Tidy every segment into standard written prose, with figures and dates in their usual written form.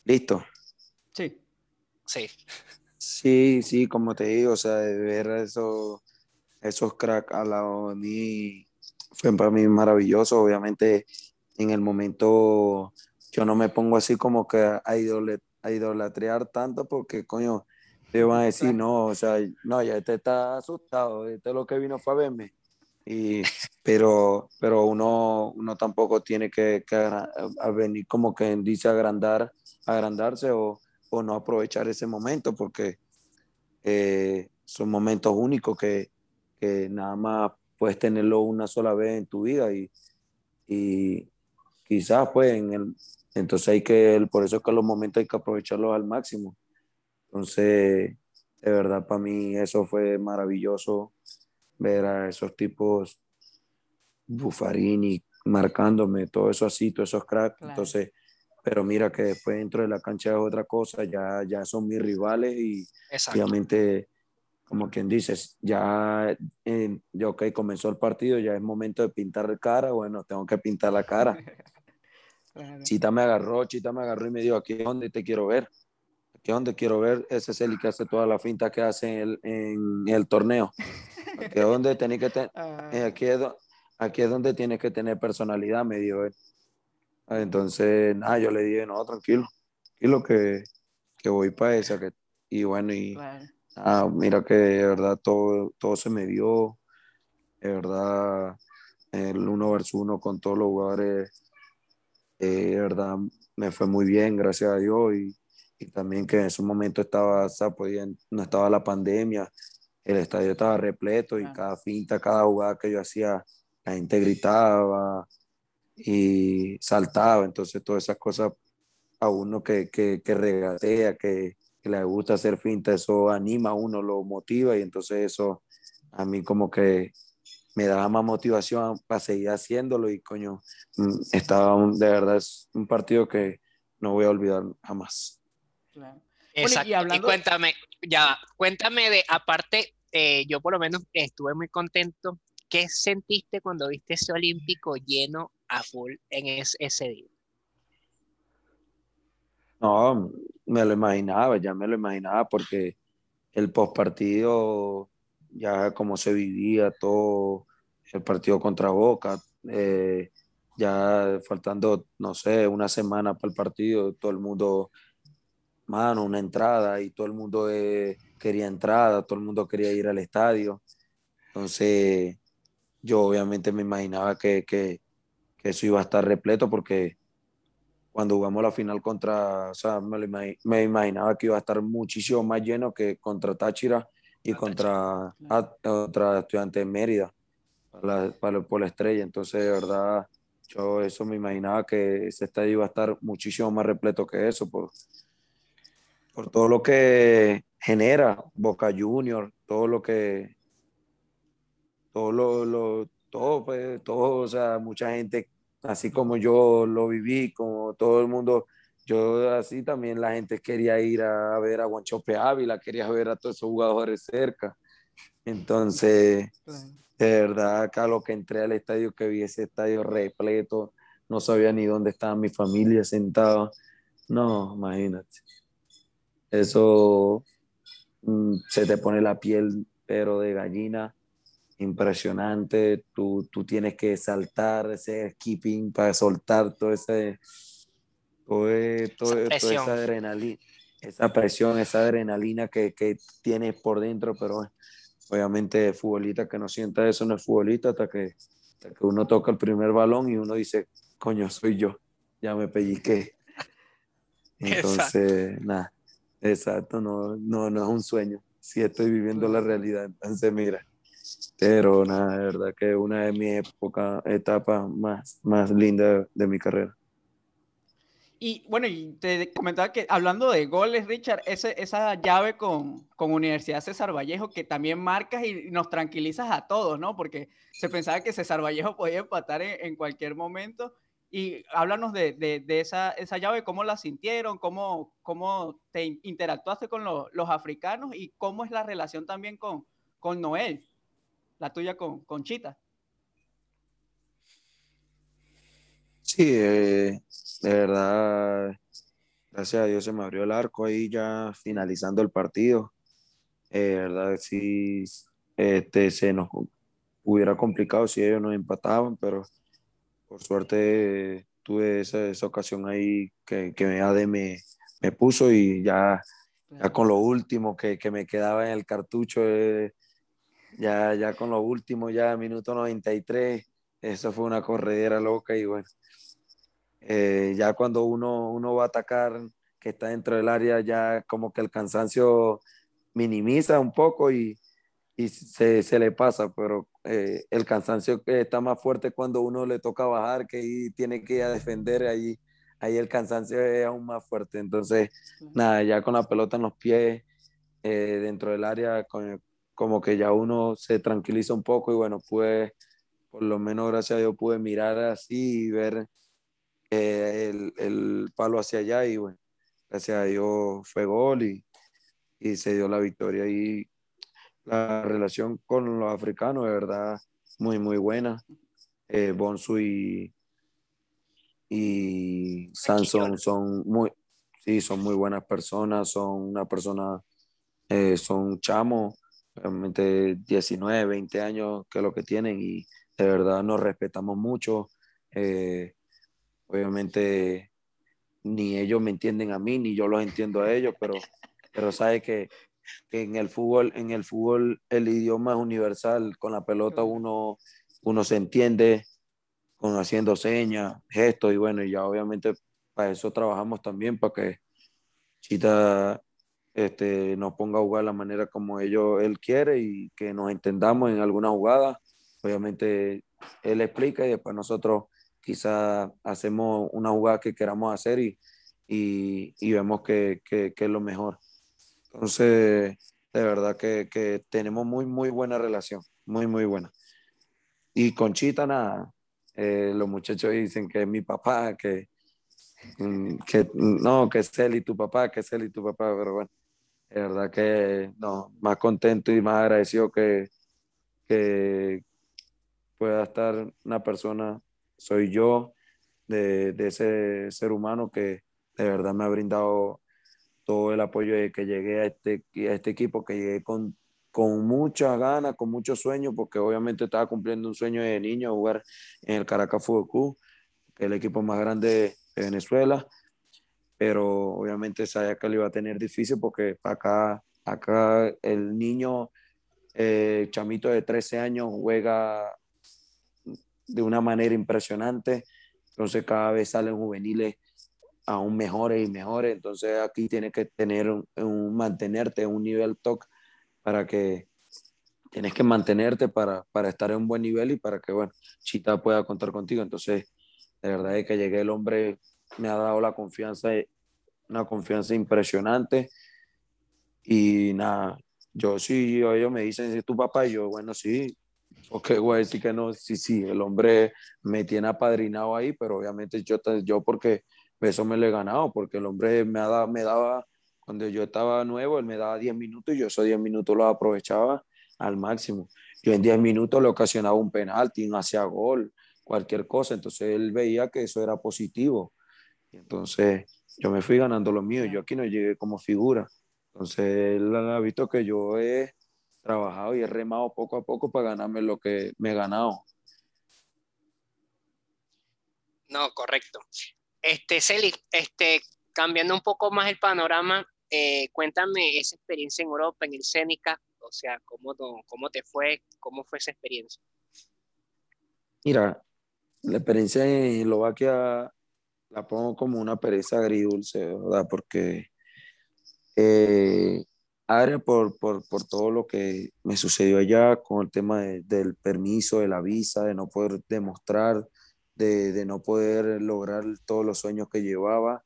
Listo. Sí. Sí. Sí, sí, como te digo, o sea, de ver esos cracks al lado de mí fue para mí maravilloso. Obviamente, en el momento yo no me pongo así como que a idolatrear tanto porque, coño, te van a decir, Claro. no, o sea, no, ya este está asustado, este lo que vino fue a verme. Y, pero uno tampoco tiene que a venir como que dice agrandarse o no aprovechar ese momento porque son momentos únicos que nada más puedes tenerlo una sola vez en tu vida y quizás pues entonces por eso es que los momentos hay que aprovecharlos al máximo. Entonces, de verdad para mí eso fue maravilloso ver a esos tipos Buffarini marcándome, todo eso así, todos esos cracks. Claro. Entonces, pero mira que después dentro de la cancha es otra cosa, ya son mis rivales y Exacto. obviamente, como quien dices, ya ok, comenzó el partido, ya es momento de pintar cara, bueno, tengo que pintar la cara. Claro. Chita me agarró y me dijo, aquí es donde te quiero ver, aquí es donde quiero ver, ese es el que hace toda la finta que hace en el torneo. Aquí es donde tenés que tener, Ah, aquí es donde tienes que tener personalidad, me dijo él. Entonces, nada, yo le dije, no, tranquilo, tranquilo que voy para esa. Y bueno, claro. mira que de verdad todo se me dio, de verdad, el uno versus uno con todos los jugadores, de verdad, me fue muy bien, gracias a Dios. Y también que en ese momento estaba, o sea, no estaba la pandemia, el estadio estaba repleto y Claro. cada finta, cada jugada que yo hacía, la gente gritaba y saltaba. Entonces, todas esas cosas a uno que regatea, que le gusta hacer finta, eso anima a uno, lo motiva y entonces eso a mí como que me daba más motivación para seguir haciéndolo y coño, de verdad es un partido que no voy a olvidar jamás. Claro. Bueno, y Exacto. Y hablando, cuéntame, ya, cuéntame de, aparte, yo por lo menos estuve muy contento. ¿Qué sentiste cuando viste ese Olímpico lleno a full en ese día? No, me lo imaginaba, ya me lo imaginaba porque el postpartido, ya como se vivía todo, el partido contra Boca, ya faltando, no sé, una semana para el partido, todo el mundo, mano, una entrada y todo el mundo quería entrada, todo el mundo quería ir al estadio. Entonces, yo obviamente me imaginaba que eso iba a estar repleto porque cuando jugamos la final o sea, me imaginaba que iba a estar muchísimo más lleno que contra Táchira y La Táchira. claro. contra Estudiantes de Mérida por la estrella. Entonces, de verdad, yo eso me imaginaba que ese estadio iba a estar muchísimo más repleto que eso por todo lo que genera Boca Juniors, todo, pues, todo, o sea, mucha gente, así como yo lo viví, como todo el mundo, yo así también la gente quería ir a ver a Guanchope Ávila, quería ver a todos esos jugadores cerca. Entonces, Claro. de verdad, acá lo que entré al estadio, que vi ese estadio repleto, no sabía ni dónde estaba mi familia sentada. No, imagínate. Eso se te pone la piel, pero de gallina impresionante. Tú tienes que saltar ese skipping para soltar Esa toda presión. esa adrenalina, esa presión, esa adrenalina que tienes por dentro, pero obviamente futbolista que no sienta eso no es futbolista hasta que uno toca el primer balón y uno dice, coño, soy yo, ya me pellizqué. Exacto. Entonces, nada, exacto, no es un sueño, sí estoy viviendo la Claro. realidad. Entonces, mira. Pero nada, de verdad que una de mis etapas más lindas de mi carrera. Y bueno, y te comentaba que hablando de goles, Richard, esa llave con Universidad César Vallejo que también marcas y nos tranquilizas a todos, ¿no? Porque se pensaba que César Vallejo podía empatar en cualquier momento. Y háblanos de esa llave, cómo la sintieron, cómo te interactuaste con los africanos y cómo es la relación también con Noel, la tuya con Chita. Sí, de verdad, Gracias a Dios se me abrió el arco ahí ya finalizando el partido. Verdad, sí, se nos hubiera complicado si ellos nos empataban, pero por suerte tuve esa ocasión ahí que AD me puso y ya Claro. con lo último que me quedaba en el cartucho, ya con lo último, ya minuto 93, eso fue una corredera loca y bueno, ya cuando uno va a atacar, que está dentro del área, ya como que el cansancio minimiza un poco y se le pasa, pero el cansancio que está más fuerte cuando uno le toca bajar, que ahí tiene que ir a defender, ahí el cansancio es aún más fuerte. Entonces, Claro. nada, ya con la pelota en los pies, dentro del área, como que ya uno se tranquiliza un poco y bueno, pude, por lo menos gracias a Dios, pude mirar así y ver el palo hacia allá y bueno, gracias a Dios fue gol y se dio la victoria y la relación con los africanos, de verdad, muy, muy buena. Bonsu y Samson Quillón. son muy buenas personas, son una persona, son chamos, realmente 19 20 años que es lo que tienen y de verdad nos respetamos mucho. Eh, Obviamente ni ellos me entienden a mí, ni yo los entiendo a ellos, pero sabe que en el fútbol el idioma es universal, con la pelota Claro. uno se entiende con haciendo señas, gestos y bueno, y ya obviamente para eso trabajamos también, para que Chita nos ponga a jugar de la manera como él quiere y que nos entendamos en alguna jugada. Obviamente él explica y después nosotros quizá hacemos una jugada que queramos hacer y vemos que es lo mejor. Entonces, de verdad que tenemos muy, muy buena relación, muy, muy buena. Y Conchita, nada, los muchachos dicen que es mi papá, que no, que es él y tu papá, que es él y tu papá, pero bueno, de verdad que no, más contento y más agradecido que pueda estar una persona, soy yo, de ese ser humano que de verdad me ha brindado todo el apoyo de que llegué a este equipo, que llegué con muchas ganas, con muchos sueños, porque obviamente estaba cumpliendo un sueño de niño, jugar en el Caracas Fútbol Club, que es el equipo más grande de Venezuela, pero obviamente sabía que lo iba a tener difícil porque acá el niño, chamito de 13 años, juega de una manera impresionante, entonces cada vez salen juveniles aún mejores y mejores. Entonces aquí tienes que tener mantenerte en un nivel top para que tienes que mantenerte para estar en un buen nivel y para que, bueno, Chita pueda contar contigo. Entonces, de verdad es que llegué, el hombre me ha dado la confianza, una confianza impresionante y nada, yo sí, ellos me dicen, ¿es tu papá? Y yo, bueno, sí, ok, voy a decir que no, sí, sí, el hombre me tiene apadrinado ahí, pero obviamente yo porque eso me lo he ganado, porque el hombre me daba, cuando yo estaba nuevo, él me daba 10 minutos y yo esos 10 minutos los aprovechaba al máximo. Yo en 10 minutos le ocasionaba un penalti, un hacía gol, cualquier cosa, entonces él veía que eso era positivo. Y entonces yo me fui ganando lo mío, yo Claro. aquí no llegué como figura. Entonces él ha visto que yo he trabajado y he remado poco a poco para ganarme lo que me he ganado. No, correcto. Celi, cambiando un poco más el panorama, cuéntame esa experiencia en Europa, en el Cénica, o sea, cómo te fue, cómo fue esa experiencia. Mira, la experiencia en Eslovaquia la pongo como una pereza agridulce, ¿verdad? Porque eh, ahora por todo lo que me sucedió allá con el tema del permiso, de la visa, de no poder demostrar, de no poder lograr todos los sueños que llevaba,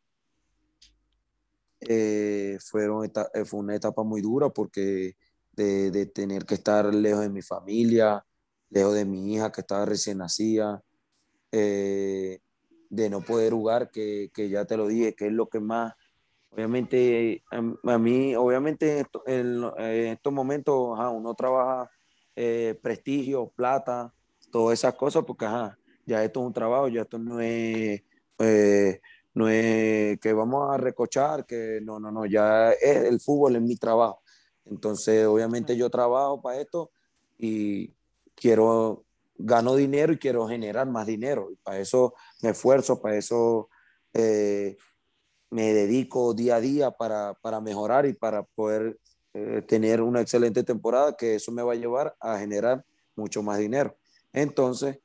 fue una etapa muy dura porque de tener que estar lejos de mi familia, lejos de mi hija que estaba recién nacida, eh, de no poder jugar, que ya te lo dije, que es lo que más, obviamente, a mí, obviamente en estos momentos, ajá, uno trabaja prestigio, plata, todas esas cosas, porque ajá, ya esto es un trabajo, ya esto no es, no es que vamos a recochar, que no, ya es el fútbol, es mi trabajo. Entonces, obviamente yo trabajo para esto y gano dinero y quiero generar más dinero. Y para eso me esfuerzo, para eso eh, me dedico día a día para mejorar y para poder tener una excelente temporada, que eso me va a llevar a generar mucho más dinero. Entonces,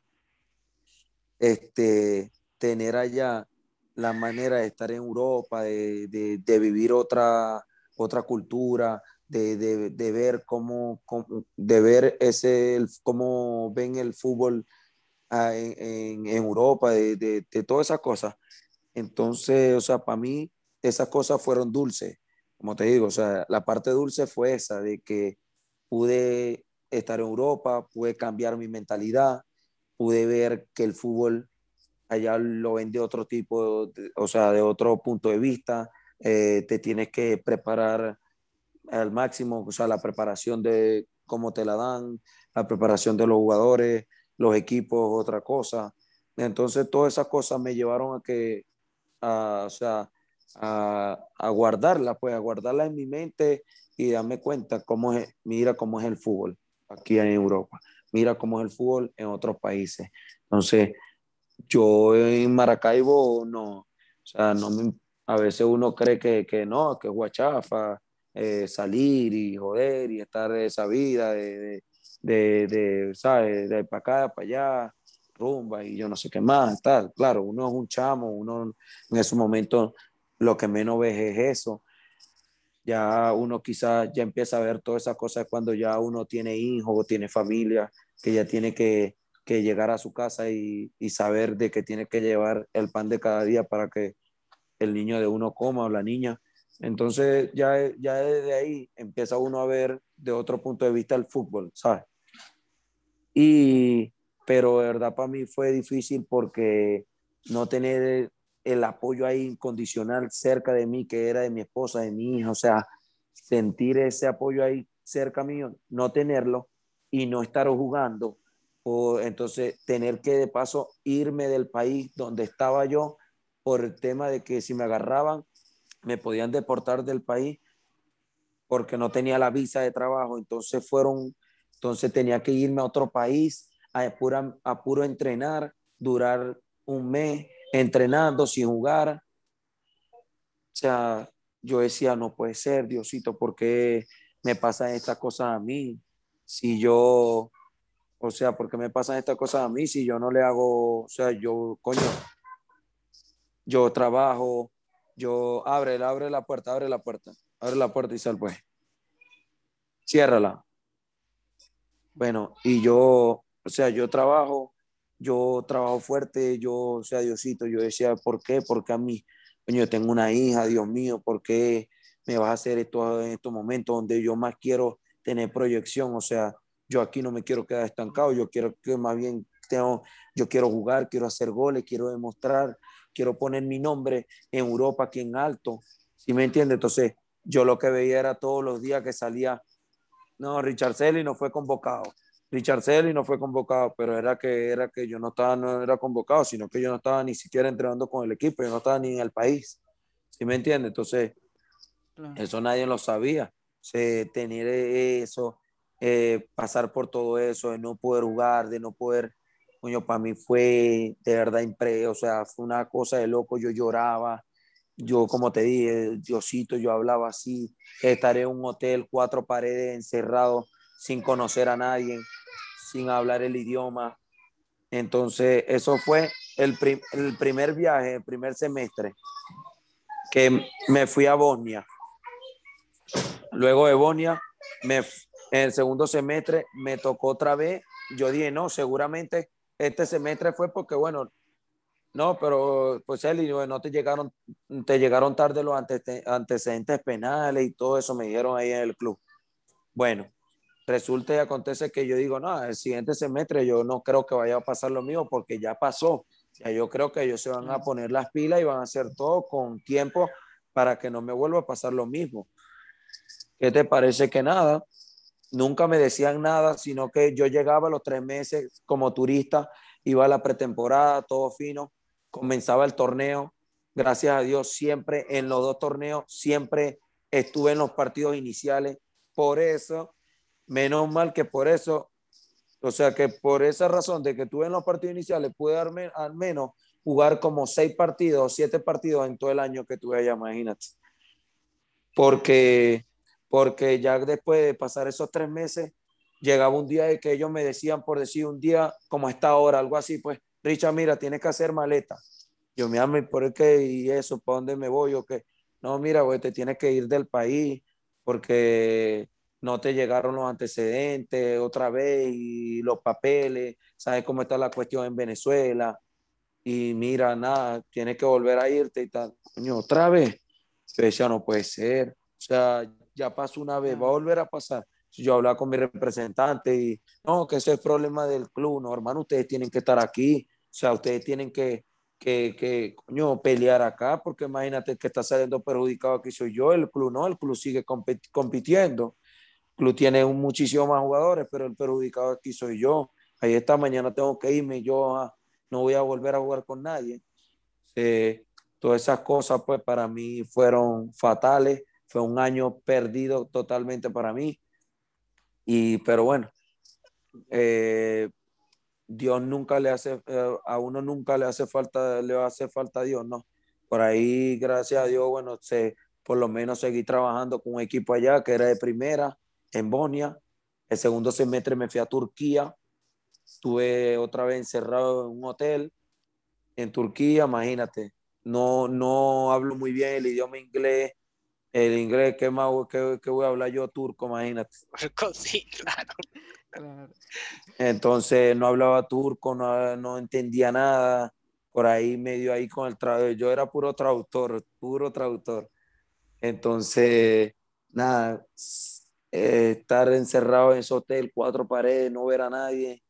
tener allá la manera de estar en Europa, de vivir otra cultura, de ver de ver cómo ven el fútbol en Europa, de todas esas cosas. Entonces, o sea, para mí esas cosas fueron dulces, como te digo, o sea, la parte dulce fue esa, de que pude estar en Europa, pude cambiar mi mentalidad, pude ver que el fútbol allá lo ven de otro tipo, o sea, de otro punto de vista, te tienes que preparar al máximo, o sea, la preparación de cómo te la dan, la preparación de los jugadores, los equipos, otra cosa. Entonces, todas esas cosas me llevaron o sea, a guardarla, pues, a guardarla en mi mente y darme cuenta mira cómo es el fútbol aquí en Europa, mira cómo es el fútbol en otros países. Entonces, yo en Maracaibo no, o sea, a veces uno cree que no, que es guachafa, salir y joder y estar de esa vida, ¿sabes? De para acá, para allá, rumba y yo no sé qué más, tal. Claro, uno es un chamo, uno en esos momentos lo que menos ves es eso. Ya uno quizás ya empieza a ver todas esas cosas cuando ya uno tiene hijos o tiene familia, que ya tiene que llegar a su casa y saber de que tiene que llevar el pan de cada día para que el niño de uno coma o la niña. Entonces ya desde ahí empieza uno a ver de otro punto de vista el fútbol, ¿sabes? Pero de verdad para mí fue difícil porque no tener el apoyo ahí incondicional cerca de mí, que era de mi esposa, de mi hija, o sea, sentir ese apoyo ahí cerca mío, no tenerlo y no estar jugando, o entonces tener que de paso irme del país donde estaba yo por el tema de que si me agarraban me podían deportar del país porque no tenía la visa de trabajo, entonces tenía que irme a otro país a puro entrenar, durar un mes entrenando sin jugar. O sea, yo decía, no puede ser, Diosito, ¿por qué me pasan estas cosas a mí? Si yo, o sea, ¿por qué me pasan estas cosas a mí si yo no le hago, o sea, yo, coño, yo trabajo, abre la puerta y sal pues, ciérrala. Bueno, y yo, o sea, yo trabajo fuerte, yo, o sea, Diosito, yo decía, ¿por qué? Porque a mí, coño, yo tengo una hija, Dios mío, ¿por qué me vas a hacer esto en estos momentos donde yo más quiero tener proyección? O sea, yo aquí no me quiero quedar estancado, yo quiero que más bien yo quiero jugar, quiero hacer goles, quiero demostrar, quiero poner mi nombre en Europa aquí en alto, ¿sí me entiendes? Entonces, yo lo que veía era todos los días que salía no, Richard Selly no fue convocado. Richard Selly no fue convocado, pero era que yo no era convocado, sino que yo no estaba ni siquiera entrenando con el equipo, yo no estaba ni en el país. ¿Sí me entiendes? Entonces, Claro. eso nadie lo sabía. O sea, tener eso, pasar por todo eso, de no poder jugar, de no poder, coño, para mí fue de verdad o sea, fue una cosa de loco, yo lloraba, yo, como te dije, Diosito, yo hablaba así, estaré en un hotel, cuatro paredes, encerrado, sin conocer a nadie, sin hablar el idioma. Entonces, eso fue el primer viaje, el primer semestre, que me fui a Bosnia. Luego de Bosnia, en el segundo semestre me tocó otra vez. Yo dije, no, seguramente este semestre fue porque, bueno, no, pero pues Eli, no te llegaron tarde los antecedentes penales y todo eso me dijeron ahí en el club. Bueno, resulta y acontece que yo digo, no, el siguiente semestre yo no creo que vaya a pasar lo mío porque ya pasó. Ya yo creo que ellos se van a poner las pilas y van a hacer todo con tiempo para que no me vuelva a pasar lo mismo. ¿Qué te parece que nada? Nunca me decían nada, sino que yo llegaba a los 3 meses como turista, iba a la pretemporada, todo fino, comenzaba el torneo gracias a Dios, siempre en los 2 torneos, siempre estuve en los partidos iniciales. Por eso, menos mal que por eso, o sea que por esa razón de que estuve en los partidos iniciales, pude darme, al menos jugar como 6 partidos, 7 partidos en todo el año que tuve allá, imagínate. Porque, porque ya después de pasar esos 3 meses, llegaba un día de que ellos me decían, por decir un día como a esta hora, algo así, pues, Richard, mira, tienes que hacer maleta. Yo me amo, ¿por qué? ¿Y eso? ¿Para dónde me voy? ¿O qué? No, mira, güey, te tienes que ir del país porque no te llegaron los antecedentes otra vez y los papeles, ¿sabes cómo está la cuestión en Venezuela? Y mira, nada, tienes que volver a irte y tal. Coño, otra vez. Yo decía, no puede ser. O sea, ya pasó una vez, va a volver a pasar. Yo hablaba con mi representante y no, que ese es el problema del club. No, hermano, ustedes tienen que estar aquí. O sea, ustedes tienen coño, pelear acá, porque imagínate que está saliendo perjudicado aquí soy yo, el club no, el club sigue compitiendo. El club tiene muchísimos más jugadores, pero el perjudicado aquí soy yo. Ahí esta mañana tengo que irme, yo no voy a volver a jugar con nadie. Eh, Todas esas cosas, pues para mí fueron fatales. Fue un año perdido totalmente para mí. Pero bueno, eh, Dios nunca le hace, a uno nunca le hace falta a Dios, ¿no? Por ahí, gracias a Dios, bueno, por lo menos seguí trabajando con un equipo allá que era de primera, en Bosnia. El segundo semestre me fui a Turquía, estuve otra vez encerrado en un hotel en Turquía, imagínate. No hablo muy bien el idioma inglés. El inglés, ¿qué más, qué voy a hablar yo turco? Imagínate. Sí, claro. Claro. Entonces no hablaba turco, no entendía nada. Por ahí medio ahí con el traductor. Yo era puro traductor, puro traductor. Entonces, nada, estar encerrado en ese hotel, 4 paredes, no ver a nadie.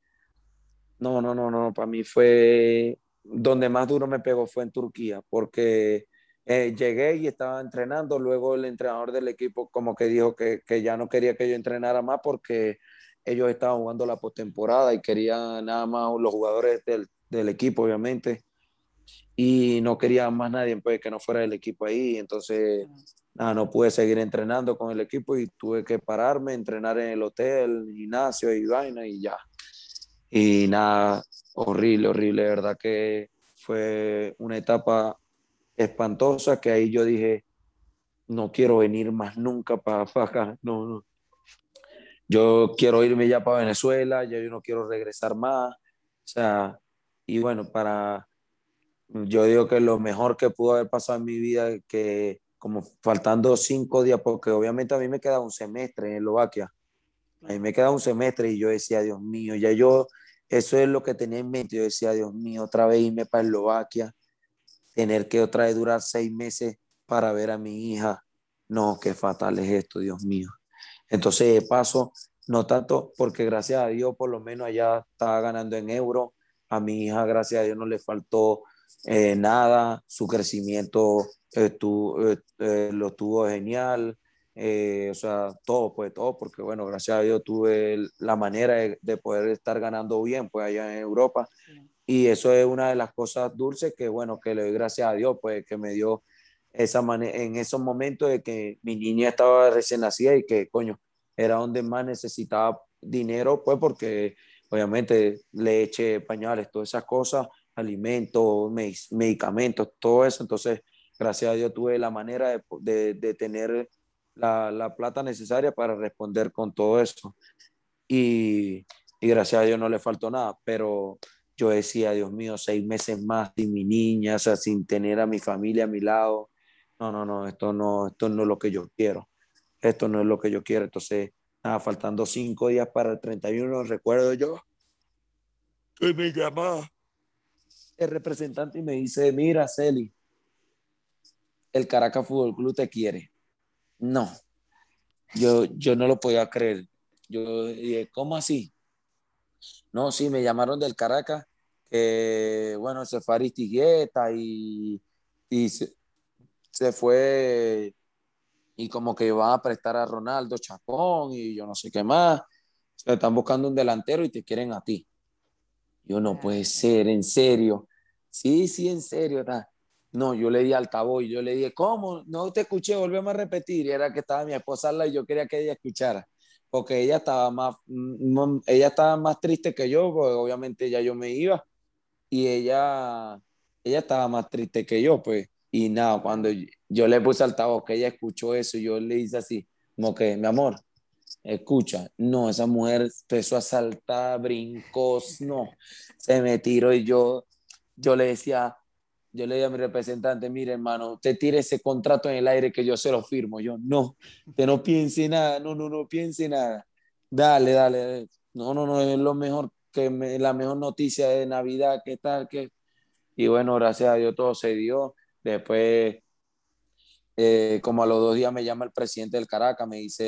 No. Para mí fue donde más duro me pegó fue en Turquía, porque llegué y estaba entrenando. Luego el entrenador del equipo como que dijo que ya no quería que yo entrenara más porque ellos estaban jugando la postemporada y querían nada más los jugadores del equipo, obviamente, y no quería más nadie pues, que no fuera del equipo ahí. Entonces, nada, no pude seguir entrenando con el equipo y tuve que pararme, entrenar en el hotel, gimnasio y vaina y ya. Y nada, horrible, horrible, de verdad que fue una etapa espantosa que ahí yo dije, no quiero venir más nunca para acá, no. Yo quiero irme ya para Venezuela, ya yo no quiero regresar más. O sea, y bueno, yo digo que lo mejor que pudo haber pasado en mi vida, que como faltando 5 días, porque obviamente a mí me queda un semestre en Eslovaquia. A mí me queda un semestre y yo decía, Dios mío, eso es lo que tenía en mente. Yo decía, Dios mío, otra vez irme para Eslovaquia, tener que otra vez durar 6 meses para ver a mi hija. No, qué fatal es esto, Dios mío. Entonces, de paso, no tanto porque gracias a Dios, por lo menos allá estaba ganando en euros. A mi hija, gracias a Dios, no le faltó nada. Su crecimiento lo tuvo genial. O sea, todo, pues todo, porque bueno, gracias a Dios tuve la manera de poder estar ganando bien, pues allá en Europa. Y eso es una de las cosas dulces que, bueno, que le doy gracias a Dios, pues que me dio esa manera en esos momentos de que mi niña estaba recién nacida y que, coño, era donde más necesitaba dinero, pues porque obviamente leche, pañales, todas esas cosas, alimentos, medicamentos, todo eso. Entonces, gracias a Dios tuve la manera de tener la plata necesaria para responder con todo eso. Y, y gracias a Dios no le faltó nada, pero yo decía, Dios mío, 6 meses más sin mi niña, o sea, sin tener a mi familia a mi lado. No, esto no es lo que yo quiero. Esto no es lo que yo quiero. Entonces, nada, faltando 5 días para el 31, recuerdo yo que me llamaba el representante y me dice, mira, Celi, el Caracas Fútbol Club te quiere. No, yo no lo podía creer. Yo dije, ¿cómo así? No, sí, me llamaron del Caracas, que bueno, se fue Aristigueta y se fue y como que iban a prestar a Ronaldo Chacón y yo no sé qué más. Se están buscando un delantero y te quieren a ti. Yo no puede ser, en serio. Sí, en serio. No, yo le di altavoz y yo le dije, ¿cómo? No te escuché, volvemos a repetir. Y era que estaba mi esposa al lado y yo quería que ella escuchara, porque ella estaba más triste que yo, porque obviamente ya yo me iba y ella estaba más triste que yo, pues. Y nada, cuando yo le puse altavoz, que ella escuchó eso, yo le hice así, como que, mi amor, escucha, no, esa mujer empezó a saltar, brincos, no, se me tiró y yo le decía, yo le dije a mi representante, mire hermano, usted tire ese contrato en el aire que yo se lo firmo. Yo, no, que no piense nada, no piense nada. Dale. No, es lo mejor, la mejor noticia de Navidad, ¿qué tal? Y bueno, gracias a Dios todo se dio. Después, como a los 2 días me llama el presidente del Caracas,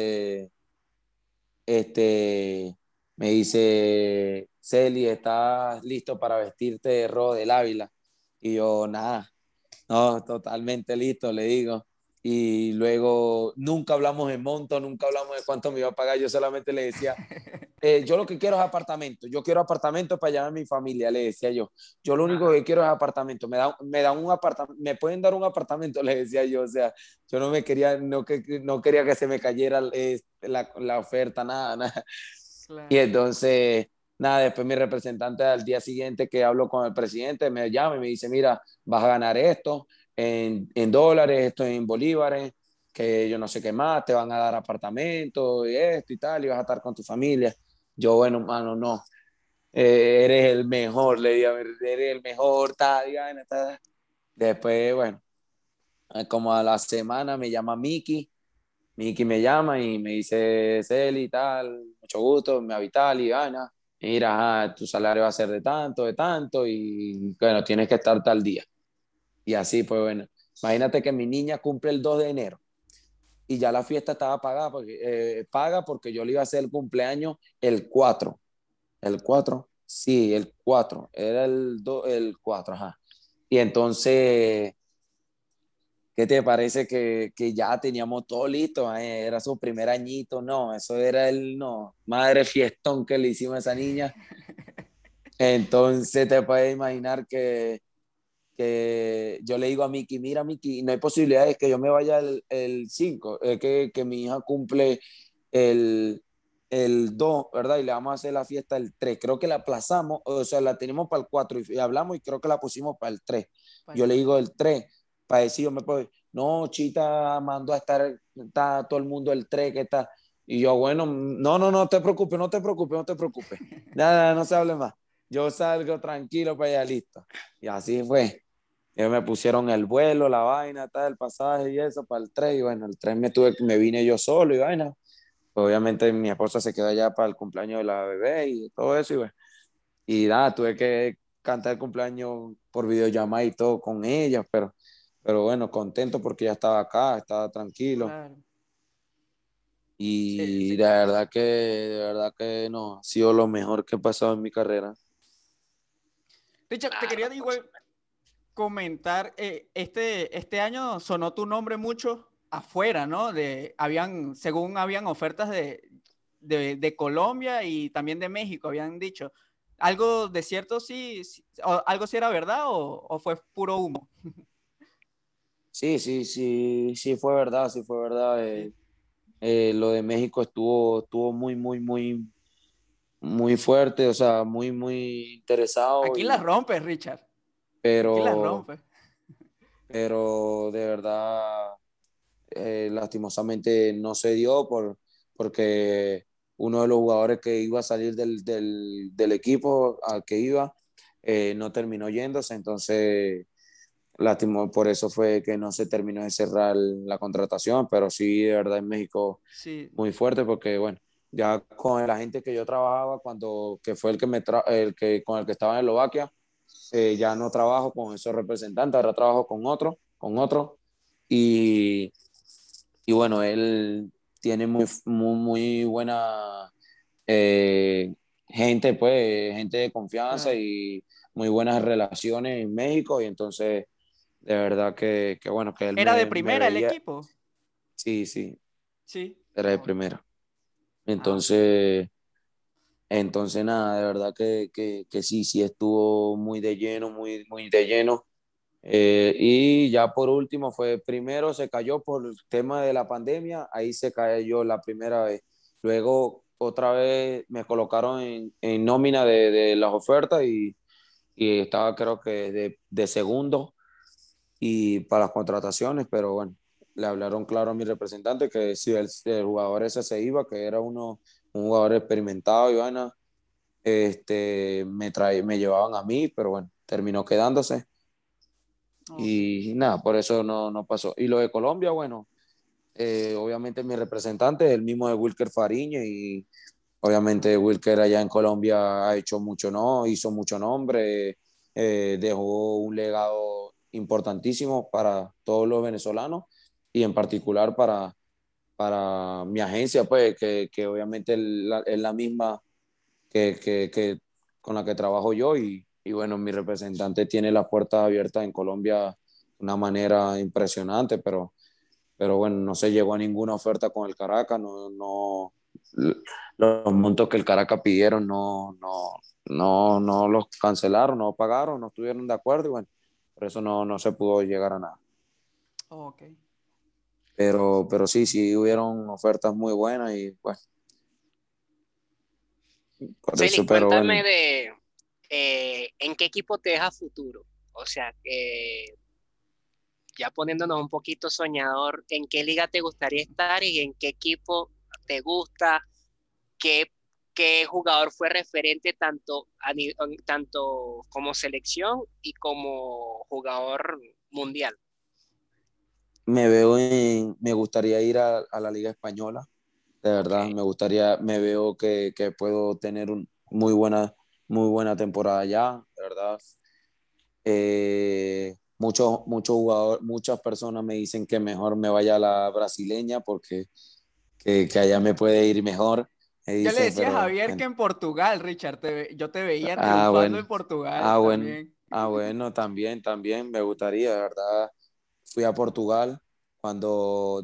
este, me dice, Celi, ¿estás listo para vestirte de rojo del Ávila? Y yo, nada. No, totalmente listo, le digo. Y luego nunca hablamos de monto, nunca hablamos de cuánto me iba a pagar. Yo solamente le decía, yo lo que quiero es apartamento. Yo quiero apartamento para llevar a mi familia, le decía yo. Yo lo único que quiero es apartamento. Me dan un apartamento, me pueden dar un apartamento, le decía yo. O sea, yo no me quería, no quería que se me cayera la oferta, nada. Y Claro. entonces, nada, después mi representante al día siguiente que hablo con el presidente me llama y me dice, mira, vas a ganar esto en dólares, esto en bolívares, que yo no sé qué más, te van a dar apartamento y esto y tal, y vas a estar con tu familia. Yo, bueno, mano, no, eres el mejor, le digo, eres el mejor, tal, y vaina, tal. Después, bueno, como a la semana me llama Miki me llama y me dice, Celi, tal, mucho gusto, me avital y Ana, mira, ajá, tu salario va a ser de tanto, y bueno, tienes que estar tal día. Y así, pues bueno, imagínate que mi niña cumple el 2 de enero y ya la fiesta estaba pagada, paga porque yo le iba a hacer el cumpleaños el 4. ¿El 4? Sí, el 4. Era el 4, ajá. Y entonces ¿qué te parece que ya teníamos todo listo? Era su primer añito, no, eso era no, madre fiestón que le hicimos a esa niña. Entonces te puedes imaginar que yo le digo a Miki, mira Miki, no hay posibilidades que yo me vaya el 5, que mi hija cumple el, el 2, ¿verdad? Y le vamos a hacer la fiesta el 3. Creo que la aplazamos, o sea, la tenemos para el 4 y hablamos y creo que la pusimos para el 3. Yo le digo el 3 para decir, yo me puedo, no, Chita mandó a estar, está todo el mundo el 3 que está. Y yo, bueno, no te preocupes, no te preocupes. Nada, no se hable más. Yo salgo tranquilo para allá, listo. Y así fue. Ellos me pusieron el vuelo, la vaina, tal, el pasaje y eso para el 3. Y bueno, el 3 me vine yo solo y vaina. Obviamente mi esposa se quedó allá para el cumpleaños de la bebé y todo eso. Y, bueno, y nada, tuve que cantar el cumpleaños por videollamada y todo con ella, pero bueno, contento porque ya estaba acá, estaba tranquilo. Claro. Sí, Y sí. de verdad que no, ha sido lo mejor que he pasado en mi carrera. Richard, te Claro, quería por igual supuesto. comentar, este año sonó tu nombre mucho afuera, ¿no? Según habían ofertas de Colombia y también de México, habían dicho. ¿Algo de cierto algo sí era verdad o fue puro humo? Sí, fue verdad, sí fue verdad. Sí. Lo de México estuvo muy fuerte, o sea, muy interesado, Aquí la rompes, Richard. Aquí la pero, rompes. pero de verdad, lastimosamente no se dio porque uno de los jugadores que iba a salir del equipo al que iba no terminó yéndose, entonces por eso fue que no se terminó de cerrar la contratación, pero sí, de verdad en México Sí, muy fuerte porque, bueno, ya con la gente que yo trabajaba, que fue con el que estaba en Eslovaquia, ya no trabajo con esos representantes, ahora trabajo con otro, y, y bueno, él tiene muy buena eh, gente de confianza claro. y muy buenas relaciones en México, y entonces de verdad que bueno, que él ¿Era de me primera el veía, equipo? sí, Sí. era de Ah, ok. primera. Ah, ok. Entonces nada, de verdad que sí estuvo muy de lleno, muy de lleno. Y ya por último primero se cayó por el tema de la pandemia, ahí se cayó la primera vez. Luego otra vez me colocaron en nómina de las ofertas y estaba creo que de segundo y para las contrataciones, pero bueno, le hablaron claro a mi representante que si el jugador ese se iba, que era un jugador experimentado y bueno, me llevaban a mí, pero bueno, terminó quedándose. Ok. Y nada, por eso no pasó. Y lo de Colombia, bueno, obviamente mi representante es el mismo de Wilker Fariña y obviamente Wilker allá en Colombia ha hecho mucho, ¿no? Hizo mucho nombre, dejó un legado importantísimo para todos los venezolanos y en particular para mi agencia, pues que obviamente es la misma que con la que trabajo yo y bueno, mi representante tiene las puertas abiertas en Colombia de una manera impresionante, pero bueno, no se llegó a ninguna oferta con el Caracas, los montos que el Caracas pidieron no los cancelaron, no pagaron, no estuvieron de acuerdo y bueno, por eso no se pudo llegar a nada. Ok. Pero sí hubieron ofertas muy buenas y bueno, por Celis, eso, pero bueno. cuéntame de en qué equipo te deja futuro. O sea, ya poniéndonos un poquito soñador, ¿en qué liga te gustaría estar y en qué equipo te gusta? ¿Qué, qué jugador fue referente tanto como selección y como jugador mundial? Me gustaría ir a la Liga Española, de Ok. verdad, me veo que puedo tener muy buena temporada allá, de verdad. Muchas personas me dicen que mejor me vaya a la brasileña porque que allá me puede ir mejor, me Yo le dicen, decía a pero Javier que bueno. en Portugal, Richard, yo te veía Ah, triunfando bueno, en Portugal ah, bueno, también. bueno, también me gustaría, de verdad. Fui a Portugal cuando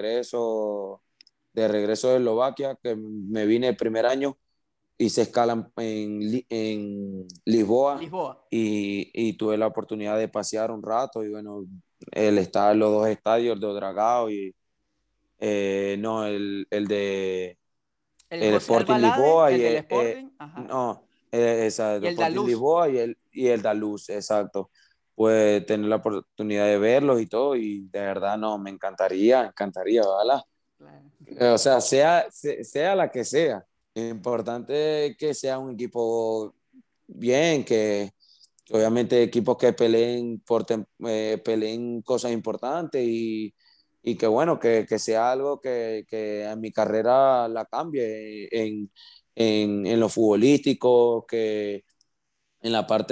de regreso de Eslovaquia, que me vine el primer año, hice escala en Lisboa Lisboa. y tuve la oportunidad de pasear un rato y bueno, los dos estadios, el de Dragao y no, El el José Sporting Albalade, Lisboa el del Sporting, ajá. no, el Y el Sporting Daluz. Lisboa y el Daluz, exacto. Pues tener la oportunidad de verlos y todo, y de verdad no, me encantaría, ¿verdad? Claro. O sea, sea la que sea. Lo importante es que sea un equipo bien, que obviamente equipos que peleen cosas importantes y que bueno, que sea algo que en mi carrera la cambie en lo futbolístico, que en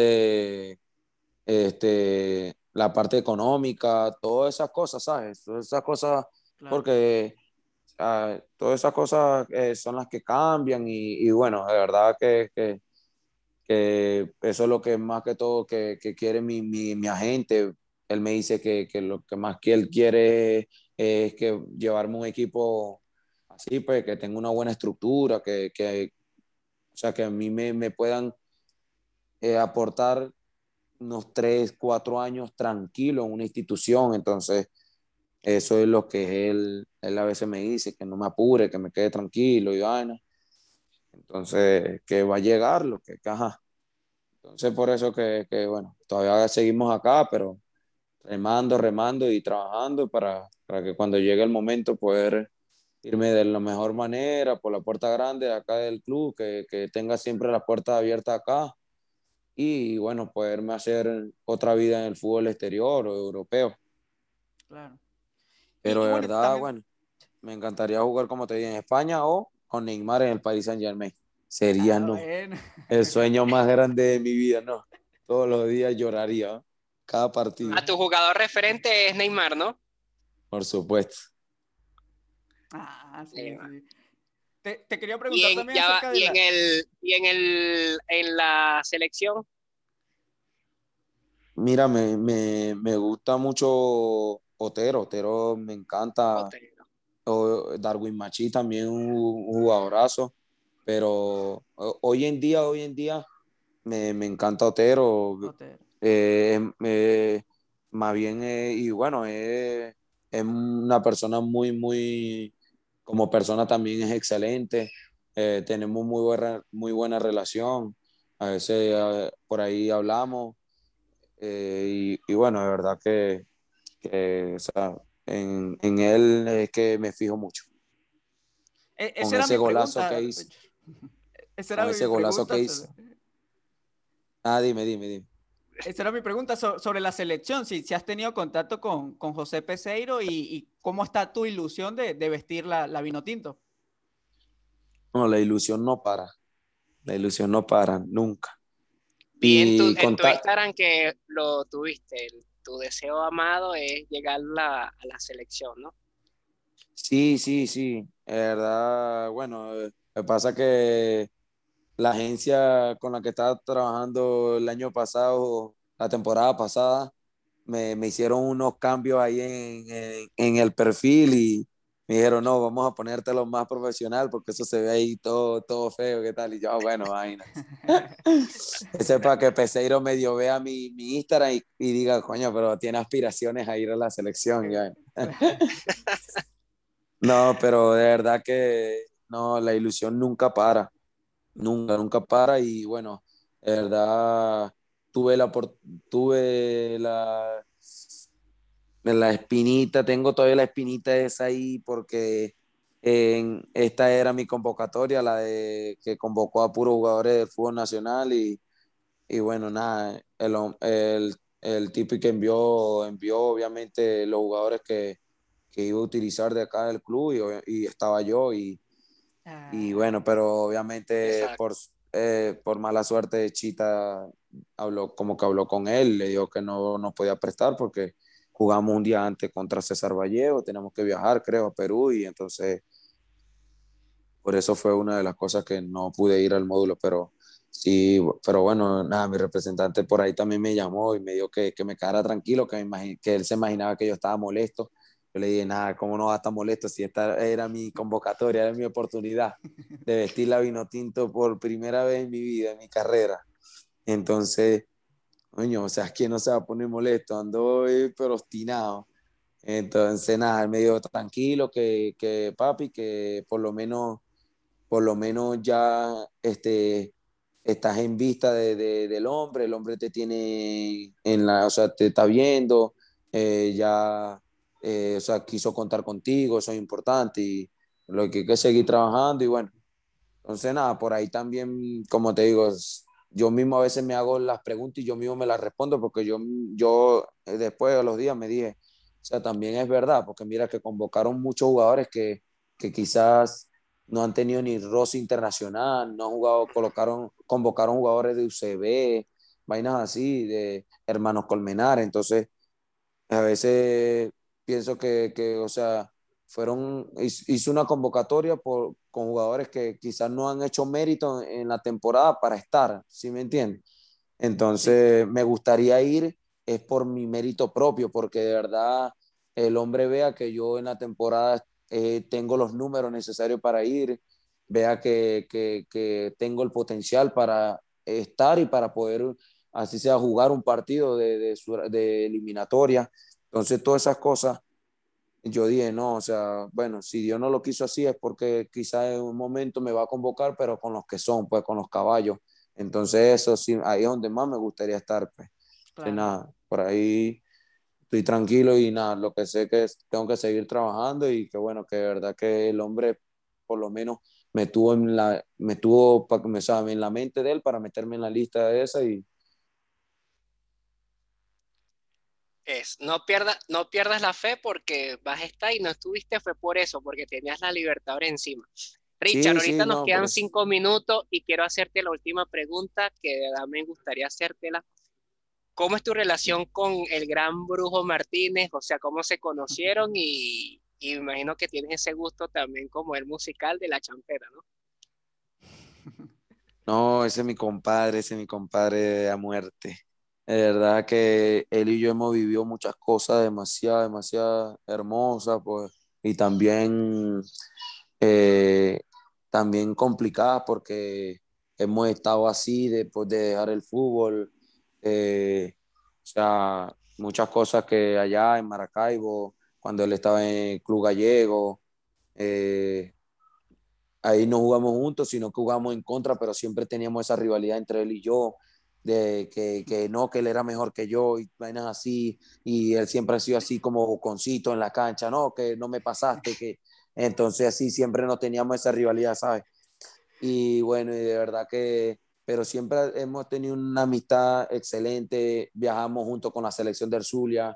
la parte económica, todas esas cosas, ¿sabes? Todas esas cosas, Claro. porque todas esas cosas son las que cambian y bueno, de verdad que eso es lo que más que todo que quiere mi agente. Él me dice que lo que más que él quiere es que llevarme un equipo así, pues que tenga una buena estructura, o sea, que a mí me puedan aportar unos 3, 4 años tranquilo en una institución. Entonces, eso es lo que él a veces me dice, que no me apure, que me quede tranquilo y vaina. Entonces, que va a llegar ajá. Entonces, por eso bueno, todavía seguimos acá, pero remando y trabajando para que cuando llegue el momento poder irme de la mejor manera, por la puerta grande de acá del club, que tenga siempre las puertas abiertas acá y bueno, poderme hacer otra vida en el fútbol exterior o europeo. Claro. Pero Y de bueno, verdad, también. bueno, me encantaría jugar, como te dije, en España o con Neymar en el Paris Saint-Germain. Sería, Ah, no, bueno. el sueño más grande de mi vida, no. Todos los días lloraría, ¿no? Cada partido, A tu Claro. jugador referente es Neymar, ¿no? por supuesto. Ah, sí, Neymar. sí. Te quería preguntar también acerca de la. En la selección. Mira, me gusta mucho Otero. Otero me encanta. Otero. Darwin Machí también un jugadorazo. Pero hoy en día me encanta Otero. Otero. Eh, más bien, y bueno, es una persona muy, como persona también es excelente. Tenemos muy buena relación. A veces por ahí hablamos. Y bueno, de verdad o sea, en él es que me fijo mucho. Con Esa era ese mi golazo que pregunta, hizo, Richard. Esa era con ese mi golazo pregunta que hizo. Dime. esa era mi pregunta sobre la selección, si has tenido contacto con José Peseiro y cómo está tu ilusión de vestir la Vinotinto. No, la ilusión no para. La ilusión no para, nunca. Vi Y en tu contar, Instagram que lo tuviste. Tu deseo amado es llegar a la selección, ¿no? sí. Es verdad, bueno, me pasa que la agencia con la que estaba trabajando el año pasado, la temporada pasada, me hicieron unos cambios ahí en el perfil y me dijeron, no, vamos a ponértelo más profesional porque eso se ve ahí todo feo, ¿qué tal? Y yo, bueno, vaina. Ese es para que Peseiro medio vea mi Instagram y diga, coño, pero tiene aspiraciones a ir a la selección. Ya. No, pero de verdad que no, la ilusión nunca para, nunca para y bueno, de verdad tuve la, por- tuve la espinita, tengo todavía la espinita esa ahí porque esta era mi convocatoria, la de que convocó a puros jugadores del fútbol nacional y bueno, nada, el tipo que envió obviamente los jugadores que iba a utilizar de acá del club y estaba yo y bueno, pero obviamente Exacto. por mala suerte Chita como que habló con él, le dijo que no nos podía prestar porque jugamos un día antes contra César Vallejo, tenemos que viajar creo a Perú y entonces por eso fue una de las cosas que no pude ir al módulo, pero sí, pero bueno, nada, mi representante por ahí también me llamó y me dijo que me quedara tranquilo, que él se imaginaba que yo estaba molesto. Yo le dije, nada, ¿cómo no va a estar molesto si esta era mi convocatoria, era mi oportunidad de vestir la vino tinto por primera vez en mi vida, en mi carrera? Entonces, coño, o sea, ¿quién no se va a poner molesto? Ando pero obstinado. Entonces, nada, él me dijo, tranquilo, que papi, que por lo menos ya estás en vista del hombre, el hombre te tiene o sea, te está viendo, ya, o sea, quiso contar contigo, eso es importante y lo que hay que seguir trabajando y bueno, entonces nada, por ahí también, como te digo, yo mismo a veces me hago las preguntas y yo mismo me las respondo porque yo después de los días me dije, o sea, también es verdad, porque mira que convocaron muchos jugadores que quizás no han tenido ni roce internacional, no han jugado, convocaron jugadores de UCB, vainas así, de hermanos Colmenar, entonces a veces pienso o sea, hizo una convocatoria con jugadores que quizás no han hecho mérito en la temporada para estar, ¿sí me entiendes? Sí, Entonces, me gustaría ir, es por mi mérito propio, porque de verdad el hombre vea que yo en la temporada tengo los números necesarios para ir, vea que tengo el potencial para estar y para poder, así sea, jugar un partido de eliminatoria. Entonces, todas esas cosas, yo dije, no, o sea, bueno, si Dios no lo quiso así es porque quizá en un momento me va a convocar, pero con los que son, pues con los caballos. Entonces, eso sí, ahí es donde más me gustaría estar, pues. Entonces, claro. nada, por ahí estoy tranquilo y nada, lo que sé que tengo que seguir trabajando y que bueno, que de verdad que el hombre por lo menos me tuvo o sea, en la mente de él para meterme en la lista de esa y No pierdas la fe porque vas a estar y no estuviste, fue por eso, porque tenías la Libertadores encima. Richard, ahorita sí, nos no, por quedan eso. 5 minutos y quiero hacerte la última pregunta que de verdad me gustaría hacértela. ¿Cómo es tu relación con el gran Brujo Martínez? O sea, ¿cómo se conocieron? Y me imagino que tienes ese gusto también como el musical de la champera, ¿no? No, ese es mi compadre a muerte. De verdad que él y yo hemos vivido muchas cosas demasiado hermosas, pues, y eh, también complicadas porque hemos estado así después de dejar el fútbol. O sea, muchas cosas que allá en Maracaibo, cuando él estaba en el Club Gallego, eh, ahí no jugamos juntos, sino que jugamos en contra, pero siempre teníamos esa rivalidad entre él y yo, de que no, que él era mejor que yo y vainas así, y él siempre ha sido así como boconcito en la cancha, no, que no me pasaste, que entonces así siempre nos teníamos esa rivalidad, ¿sabes? Y bueno, y de verdad que, pero siempre hemos tenido una amistad excelente, viajamos junto con la selección del Zulia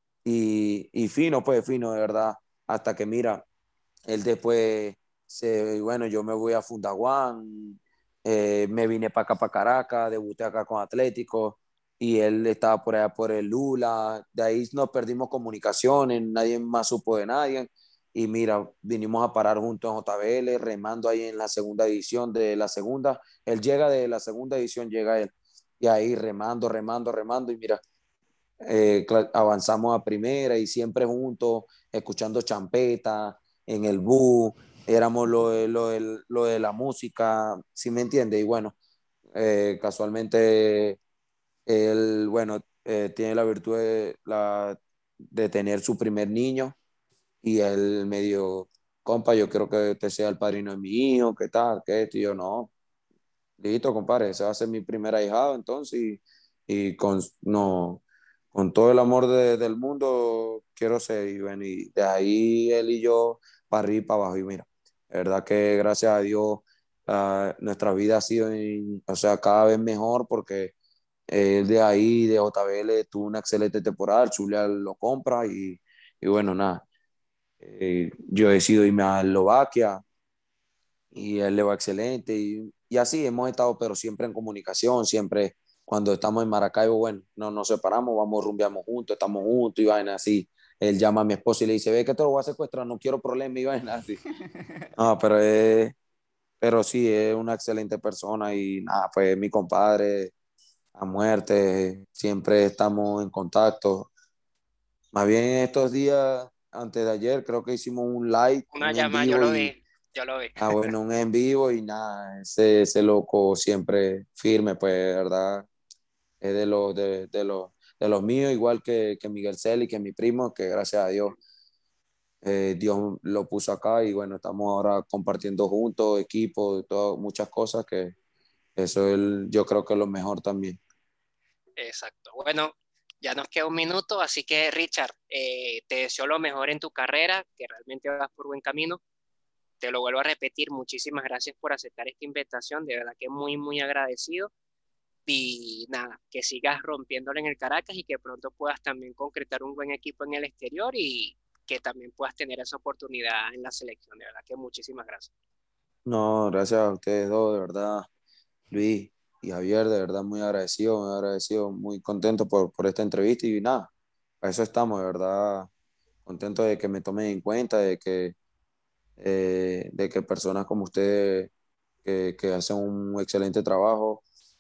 y fino, pues fino, de verdad, hasta que mira, él después, bueno, yo me voy a Fundaguán, me vine para acá, para Caracas, debuté acá con Atlético y él estaba por allá por el Lula, de ahí nos perdimos comunicaciones, nadie más supo de nadie y mira, vinimos a parar juntos en JBL, remando ahí en la segunda edición de la segunda, él llega de la segunda edición, llega él y ahí remando, remando, remando y mira, avanzamos a primera y siempre juntos, escuchando champeta en el bus, éramos lo de la música, ¿sí me entiende? Y bueno, casualmente él, bueno, tiene la virtud de tener su primer niño y él me dijo, compa, yo quiero que usted sea el padrino de mi hijo, ¿qué tal? ¿Qué esto? Y yo, no, listo, compadre, ese va a ser mi primer ahijado, entonces, y no, con todo el amor del mundo quiero ser, y bueno, y de ahí él y yo, para arriba y para abajo, y mira, la verdad que gracias a Dios, nuestra vida ha sido, o sea, cada vez mejor, porque él de ahí, de JBL, tuvo una excelente temporada, el Zulia lo compra, y bueno, nada, yo decido irme a Eslovaquia, y él le va excelente y así hemos estado, pero siempre en comunicación, siempre cuando estamos en Maracaibo, bueno, no nos separamos, vamos, rumbeamos juntos, estamos juntos y vaina así. Él llama a mi esposa y le dice, ve que te lo voy a secuestrar, no quiero problemas y vaina así. No, pero sí, es una excelente persona y nada, pues mi compadre a muerte, siempre estamos en contacto. Más bien estos días, antes de ayer, creo que hicimos un live, Una un en llamada, yo vivo lo y vi, yo lo vi. bueno, un en vivo y nada, ese loco siempre firme, pues, de verdad, es de los míos, igual que Miguel Celi, que mi primo, que gracias a Dios, Dios lo puso acá y bueno, estamos ahora compartiendo juntos, equipo, todo, muchas cosas que eso yo creo que es lo mejor también. Exacto. Bueno, ya nos queda un minuto, así que Richard, te deseo lo mejor en tu carrera, que realmente vas por buen camino. Te lo vuelvo a repetir, muchísimas gracias por aceptar esta invitación, de verdad que muy, muy agradecido. Y nada, que sigas rompiéndolo en el Caracas y que pronto puedas también concretar un buen equipo en el exterior y que también puedas tener esa oportunidad en la selección. De verdad que muchísimas gracias. No, gracias a ustedes dos, de verdad, Luis y Javier, de verdad muy agradecido, muy contento por esta entrevista y nada, para eso estamos, de verdad, contento de que me tomen en cuenta, de que personas como ustedes que hacen un excelente trabajo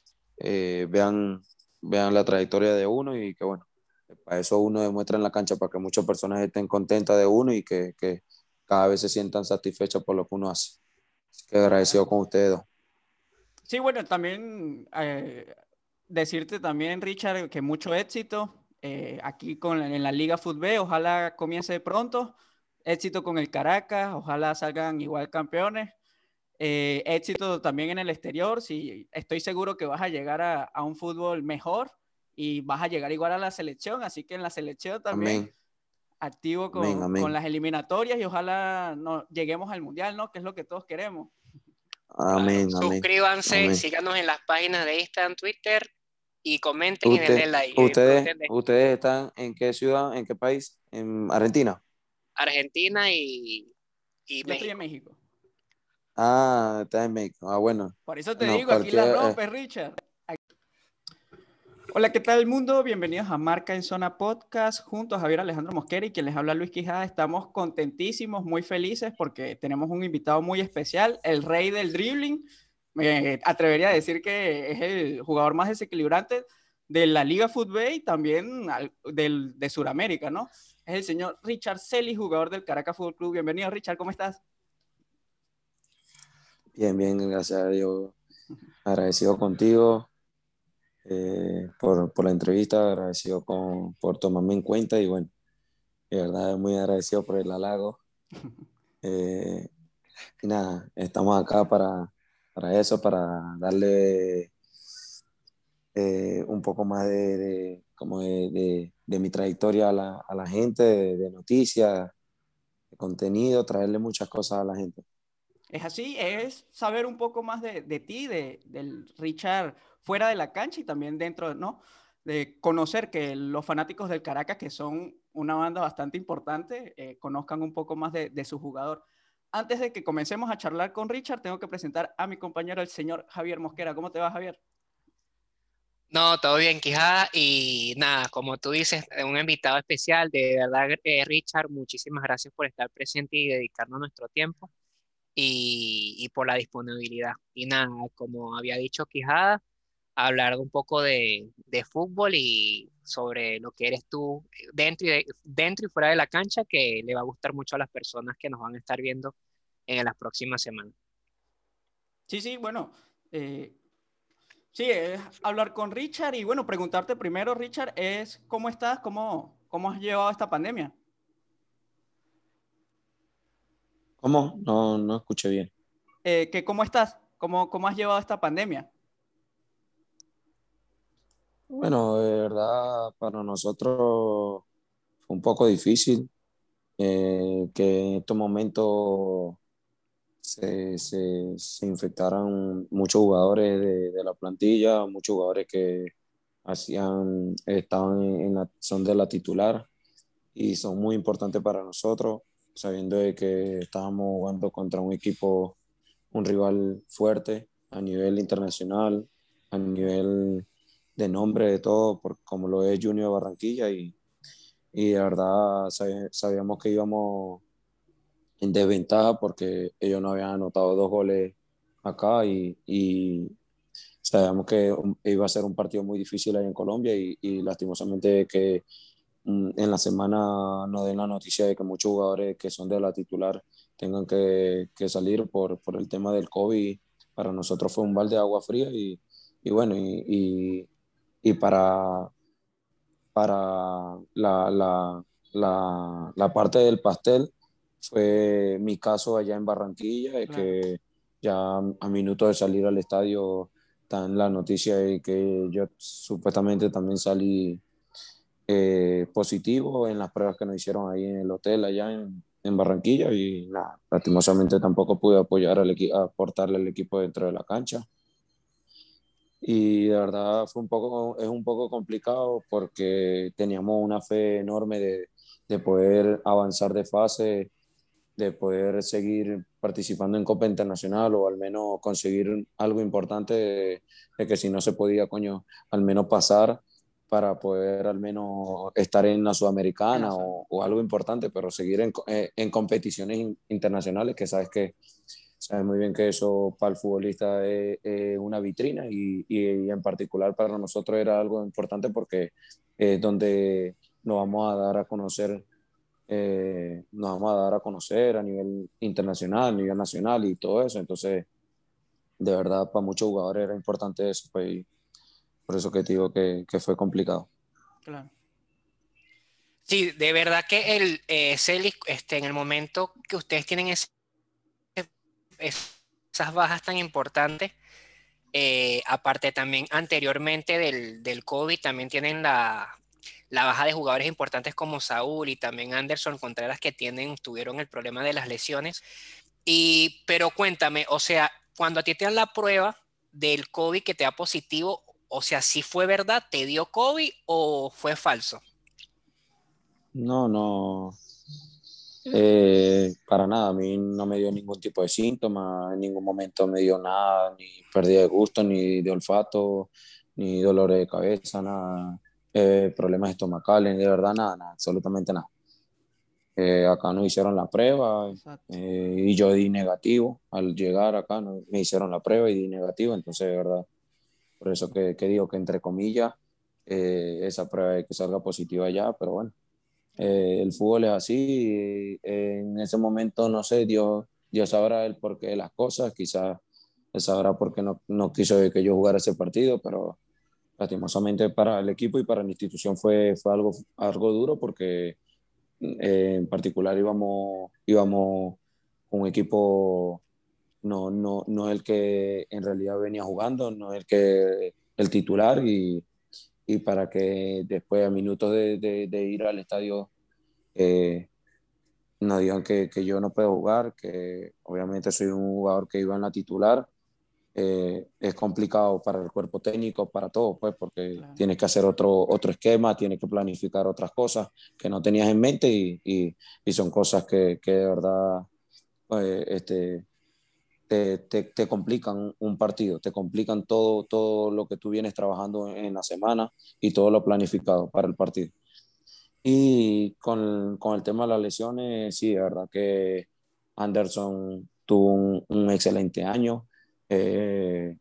vean la trayectoria de uno y que bueno, para eso uno demuestra en la cancha para que muchas personas estén contentas de uno y que cada vez se sientan satisfechas por lo que uno hace. Así que agradecido Claro. con ustedes dos. Sí, bueno, también decirte también, Richard, que mucho éxito aquí en la Liga Fútbol. Ojalá comience pronto. Éxito con el Caracas. Ojalá salgan igual campeones. Éxito también en el exterior. Sí, estoy seguro que vas a llegar a un fútbol mejor y vas a llegar igual a la selección. Así que en la selección también Amén, activo amén, con amén, las eliminatorias y ojalá no, lleguemos al Mundial, ¿no? Que es lo que todos queremos. Claro, amén, amén, suscríbanse, amén. síganos en las páginas de Instagram, Twitter y comenten y denle like y Ustedes, disfruten de ustedes están en qué ciudad, en qué país? En Argentina. Argentina y Yo estoy en México. México. Ah, está en México. Ah, bueno. Por eso te No, digo, aquí la cualquier, rompes, Richard. Hola, ¿qué tal mundo? Bienvenidos a Marca en Zona Podcast junto a Javier Alejandro Mosquera y quien les habla Luis Quijada. Estamos contentísimos, muy felices porque tenemos un invitado muy especial, el rey del dribbling. Me atrevería a decir que es el jugador más desequilibrante de la Liga Fútbol y también de Sudamérica, ¿no? Es el señor Richard Celi, jugador del Caracas Fútbol Club. Bienvenido, Richard, ¿cómo estás? bien, bien, gracias a Dios. Agradecido contigo. por la entrevista, agradecido por tomarme en cuenta y bueno, de verdad muy agradecido por el halago. Eh, y nada, estamos acá para eso, para darle un poco más como de mi trayectoria a la gente, de noticias, de contenido, traerle muchas cosas a la gente. Es así, es saber un poco más de ti, del Richard fuera de la cancha y también dentro, ¿no? De conocer que los fanáticos del Caracas, que son una banda bastante importante, conozcan un poco más de su jugador. Antes de que comencemos a charlar con Richard, tengo que presentar a mi compañero, el señor Javier Mosquera. ¿Cómo te va, Javier? No, todo bien, Quijada. Y nada, como tú dices, un invitado especial, de verdad, Richard, muchísimas gracias por estar presente y dedicarnos nuestro tiempo y por la disponibilidad. Y nada, como había dicho Quijada, hablar un poco de fútbol y sobre lo que eres tú dentro y fuera de la cancha, que le va a gustar mucho a las personas que nos van a estar viendo en las próximas semanas. Sí, sí, bueno, eh, sí, es hablar con Richard y bueno, preguntarte primero, Richard, es ¿cómo estás? ¿Cómo has llevado esta pandemia? ¿Cómo? No, no escuché bien. ¿Cómo estás? ¿Cómo has llevado esta pandemia? Bueno, de verdad, para nosotros fue un poco difícil que en estos momentos se infectaran muchos jugadores de la plantilla, muchos jugadores que estaban son de la titular y son muy importantes para nosotros, sabiendo de que estábamos jugando contra un equipo, un rival fuerte a nivel internacional, a nivel de nombre, de todo, como lo es Junior Barranquilla y de verdad sabíamos que íbamos en desventaja porque ellos no habían anotado 2 goles acá y sabíamos que iba a ser un partido muy difícil ahí en Colombia y lastimosamente que en la semana nos den la noticia de que muchos jugadores que son de la titular tengan que salir por el tema del COVID. Para nosotros fue un balde de agua fría y bueno, y para la parte del pastel fue mi caso allá en Barranquilla, de Claro. que ya a minutos de salir al estadio está en la noticia de que yo supuestamente también salí positivo en las pruebas que nos hicieron ahí en el hotel allá en Barranquilla y nada, lastimosamente tampoco pude apoyar aportarle al equipo dentro de la cancha. Y de verdad es un poco complicado porque teníamos una fe enorme de poder avanzar de fase, de poder seguir participando en Copa Internacional o al menos conseguir algo importante de que si no se podía, coño, al menos pasar para poder al menos estar en la En la Sudamericana zona. o algo importante, pero seguir en competiciones internacionales que sabes muy bien que eso para el futbolista es una vitrina y en particular para nosotros era algo importante porque es donde nos vamos a dar a conocer nos vamos a dar a conocer a nivel internacional, a nivel nacional y todo eso. Entonces, de verdad, para muchos jugadores era importante eso, pues, y por eso que te digo que fue complicado. Claro. Sí, de verdad que Celis, en el momento que ustedes tienen esas bajas tan importantes, aparte también anteriormente del COVID, también tienen la baja de jugadores importantes como Saúl y también Anderson Contreras que tuvieron el problema de las lesiones. Pero cuéntame, o sea, cuando a ti te dan la prueba del COVID que te da positivo, o sea, ¿sí fue verdad? ¿Te dio COVID o fue falso? No, no, para nada, a mí no me dio ningún tipo de síntoma, en ningún momento me dio nada, ni pérdida de gusto, ni de olfato, ni dolores de cabeza, nada, problemas estomacales, de verdad, nada, nada, absolutamente nada. Acá nos hicieron la prueba Exacto. y yo di negativo. Al llegar acá me hicieron la prueba y di negativo, entonces de verdad, por eso que digo que entre comillas, esa prueba de que salga positiva ya, pero bueno, el fútbol es así. Y, en ese momento, no sé, Dios sabrá el porqué de las cosas, quizás él sabrá por qué no quiso que yo jugara ese partido, pero lastimosamente para el equipo y para la institución fue algo duro porque en particular íbamos con un equipo no el que en realidad venía jugando, no el titular y para que después a minutos de ir al estadio eh, nos digan que yo no puedo jugar, que obviamente soy un jugador que iba en la titular, es complicado para el cuerpo técnico, para todo, pues, porque Claro. tienes que hacer otro esquema, tienes que planificar otras cosas que no tenías en mente y son cosas que de verdad este, te complican un partido, te complican todo lo que tú vienes trabajando en la semana y todo lo planificado para el partido. Y con el tema de las lesiones, sí, de verdad que Anderson tuvo un excelente año. eh,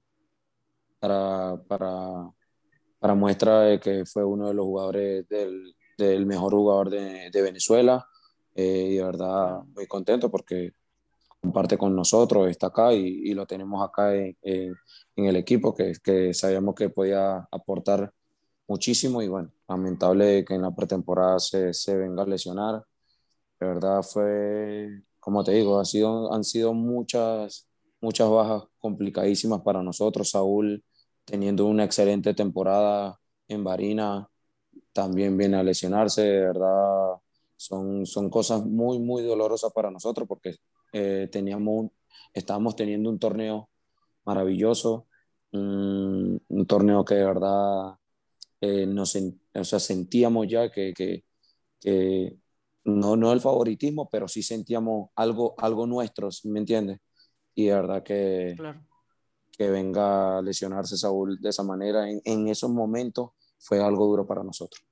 para, para, para muestra de que fue uno de los jugadores del mejor jugador de Venezuela. Y de verdad Claro. muy contento porque comparte con nosotros, está acá y lo tenemos acá en el equipo que sabíamos que podía aportar muchísimo y bueno, lamentable que en la pretemporada se venga a lesionar. De verdad fue, como te digo, han sido muchas bajas complicadísimas para nosotros. Saúl teniendo una excelente temporada en Barina, también viene a lesionarse, de verdad son cosas muy dolorosas para nosotros porque estábamos teniendo un torneo maravilloso, un torneo que de verdad o sea, sentíamos ya que no el favoritismo, pero sí sentíamos algo nuestro, ¿sí me entiendes? Y de verdad Claro. que venga a lesionarse Saúl de esa manera en esos momentos fue algo duro para nosotros.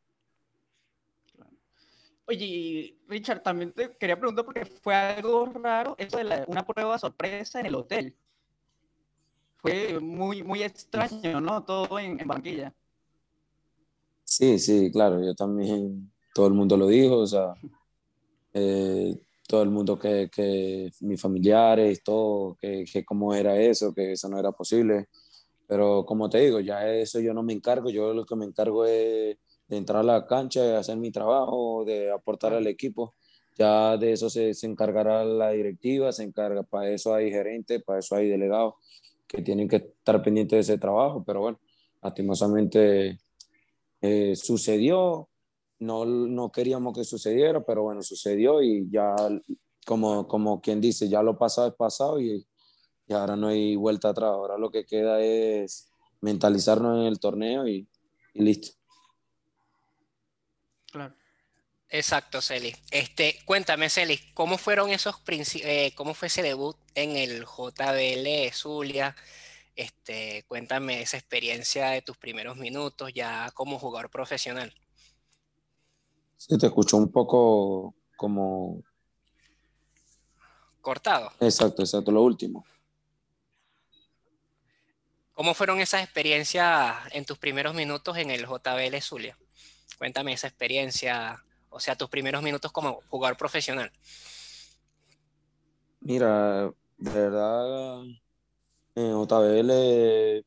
Oye, y Richard, también te quería preguntar porque fue algo raro eso de una prueba sorpresa en el hotel. Fue muy extraño, ¿no? Todo en Barranquilla. Sí, sí, claro, yo también, todo el mundo lo dijo, o sea, todo el mundo que mis familiares, todo, que cómo era eso, que eso no era posible. Pero como te digo, ya eso yo no me encargo, yo lo que me encargo es de entrar a la cancha, de hacer mi trabajo, de aportar al Claro. equipo. Ya de eso se encargará la directiva, se encarga, para eso hay gerentes, para eso hay delegados que tienen que estar pendientes de ese trabajo, pero bueno, lastimosamente sucedió, no queríamos que sucediera, pero bueno, sucedió y ya Claro. como quien dice, ya lo pasado es pasado y ahora no hay vuelta atrás. Ahora lo que queda es mentalizarnos en el torneo y listo. Claro. Exacto, Celis. Cuéntame, Celis, ¿cómo fueron cómo fue ese debut en el JBL Zulia? Cuéntame esa experiencia de tus primeros minutos ya como jugador profesional. Sí, te escucho un poco como... Cortado. Exacto, lo último. ¿Cómo fueron esas experiencias en tus primeros minutos en el JBL Zulia? Cuéntame esa experiencia, o sea, tus primeros minutos como jugador profesional. Mira, de verdad, en JBL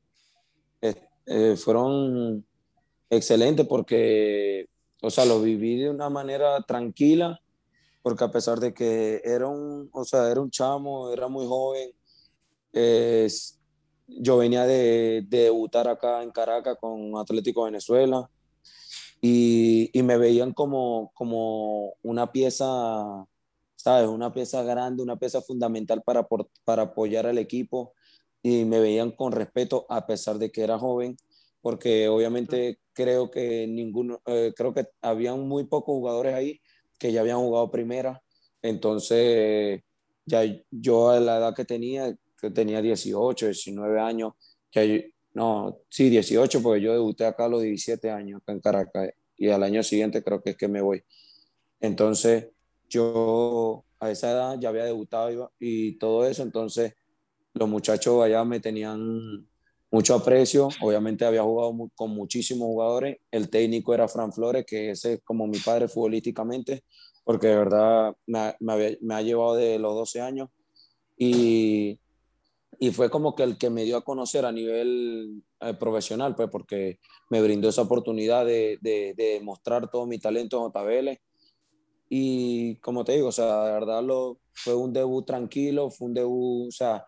fueron excelentes porque, o sea, lo viví de una manera tranquila, porque a pesar de que o sea, era un chamo, era muy joven, eh, yo venía de debutar acá en Caracas con Atlético Venezuela y me veían como una pieza, ¿sabes? Una pieza grande, una pieza fundamental para apoyar al equipo y me veían con respeto a pesar de que era joven, porque Claro. obviamente creo que habían muy pocos jugadores ahí que ya habían jugado primera, entonces ya yo a la edad que tenía 18 19 años, no, sí, 18 porque yo debuté acá a los 17 años, acá en Caracas, y al año siguiente creo que es que me voy. Entonces, yo a esa edad ya había debutado y todo eso, entonces los muchachos allá me tenían mucho aprecio, obviamente había jugado con muchísimos jugadores, el técnico era Fran Flores, que ese es como mi padre futbolísticamente, porque de verdad me ha llevado de los 12 años y y fue como que el que me dio a conocer a nivel profesional, pues porque me brindó esa oportunidad de mostrar todo mi talento en JBL. Y como te digo, o sea, de verdad fue un debut tranquilo, fue un debut, o sea,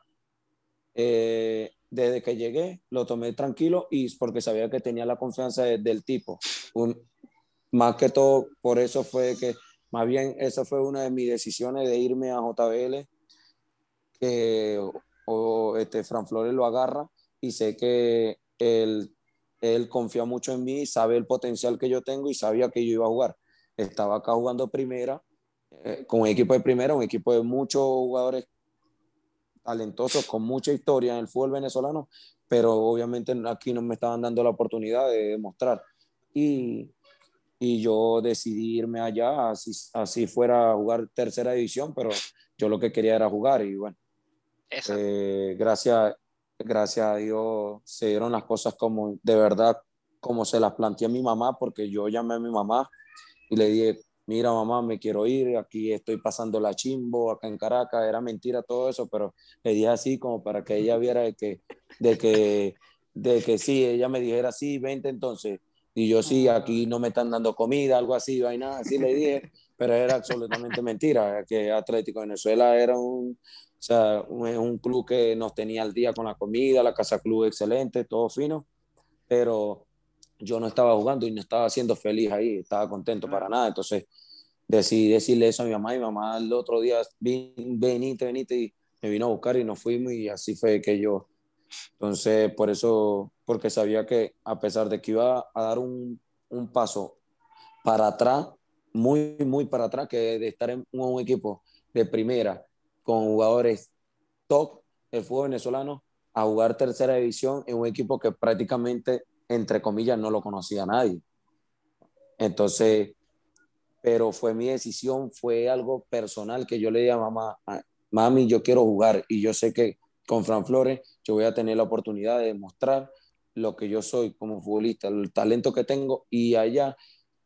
desde que llegué lo tomé tranquilo y porque sabía que tenía la confianza del tipo. Más que todo, por eso fue que, más bien, esa fue una de mis decisiones de irme a JBL, que Fran Flores lo agarra y sé que él confía mucho en mí, sabe el potencial que yo tengo y sabía que yo iba a jugar. Estaba acá jugando primera, con un equipo de primera, un equipo de muchos jugadores talentosos, con mucha historia en el fútbol venezolano, pero obviamente aquí no me estaban dando la oportunidad de demostrar. Y, y yo decidí irme allá, así fuera a jugar tercera división, pero yo lo que quería era jugar y bueno, Exacto. gracias a Dios se dieron las cosas como de verdad, como se las planteé a mi mamá, porque yo llamé a mi mamá y le dije, mira mamá, me quiero ir, aquí estoy pasando la chimbo, acá en Caracas, era mentira todo eso, pero le dije así como para que ella viera de que, de que sí, ella me dijera, sí, vente entonces, y yo sí, aquí no me están dando comida, algo así, vaina, así le dije, pero era absolutamente mentira, que Atlético de Venezuela era o sea, un club que nos tenía al día con la comida, la casa club excelente, todo fino, pero yo no estaba jugando y no estaba siendo feliz ahí, estaba contento para nada. Entonces decidí decirle eso a mi mamá y mi mamá el otro día, venite, y me vino a buscar y nos fuimos y así fue que yo. Entonces, por eso, porque sabía que a pesar de que iba a dar un paso para atrás, muy para atrás, que de estar en un equipo de primera con jugadores top del fútbol venezolano a jugar tercera división en un equipo que prácticamente, entre comillas, no lo conocía nadie. Entonces, pero fue mi decisión, fue algo personal que yo le dije a mamá, mami, yo quiero jugar y yo sé que con Fran Flores yo voy a tener la oportunidad de demostrar lo que yo soy como futbolista, el talento que tengo y allá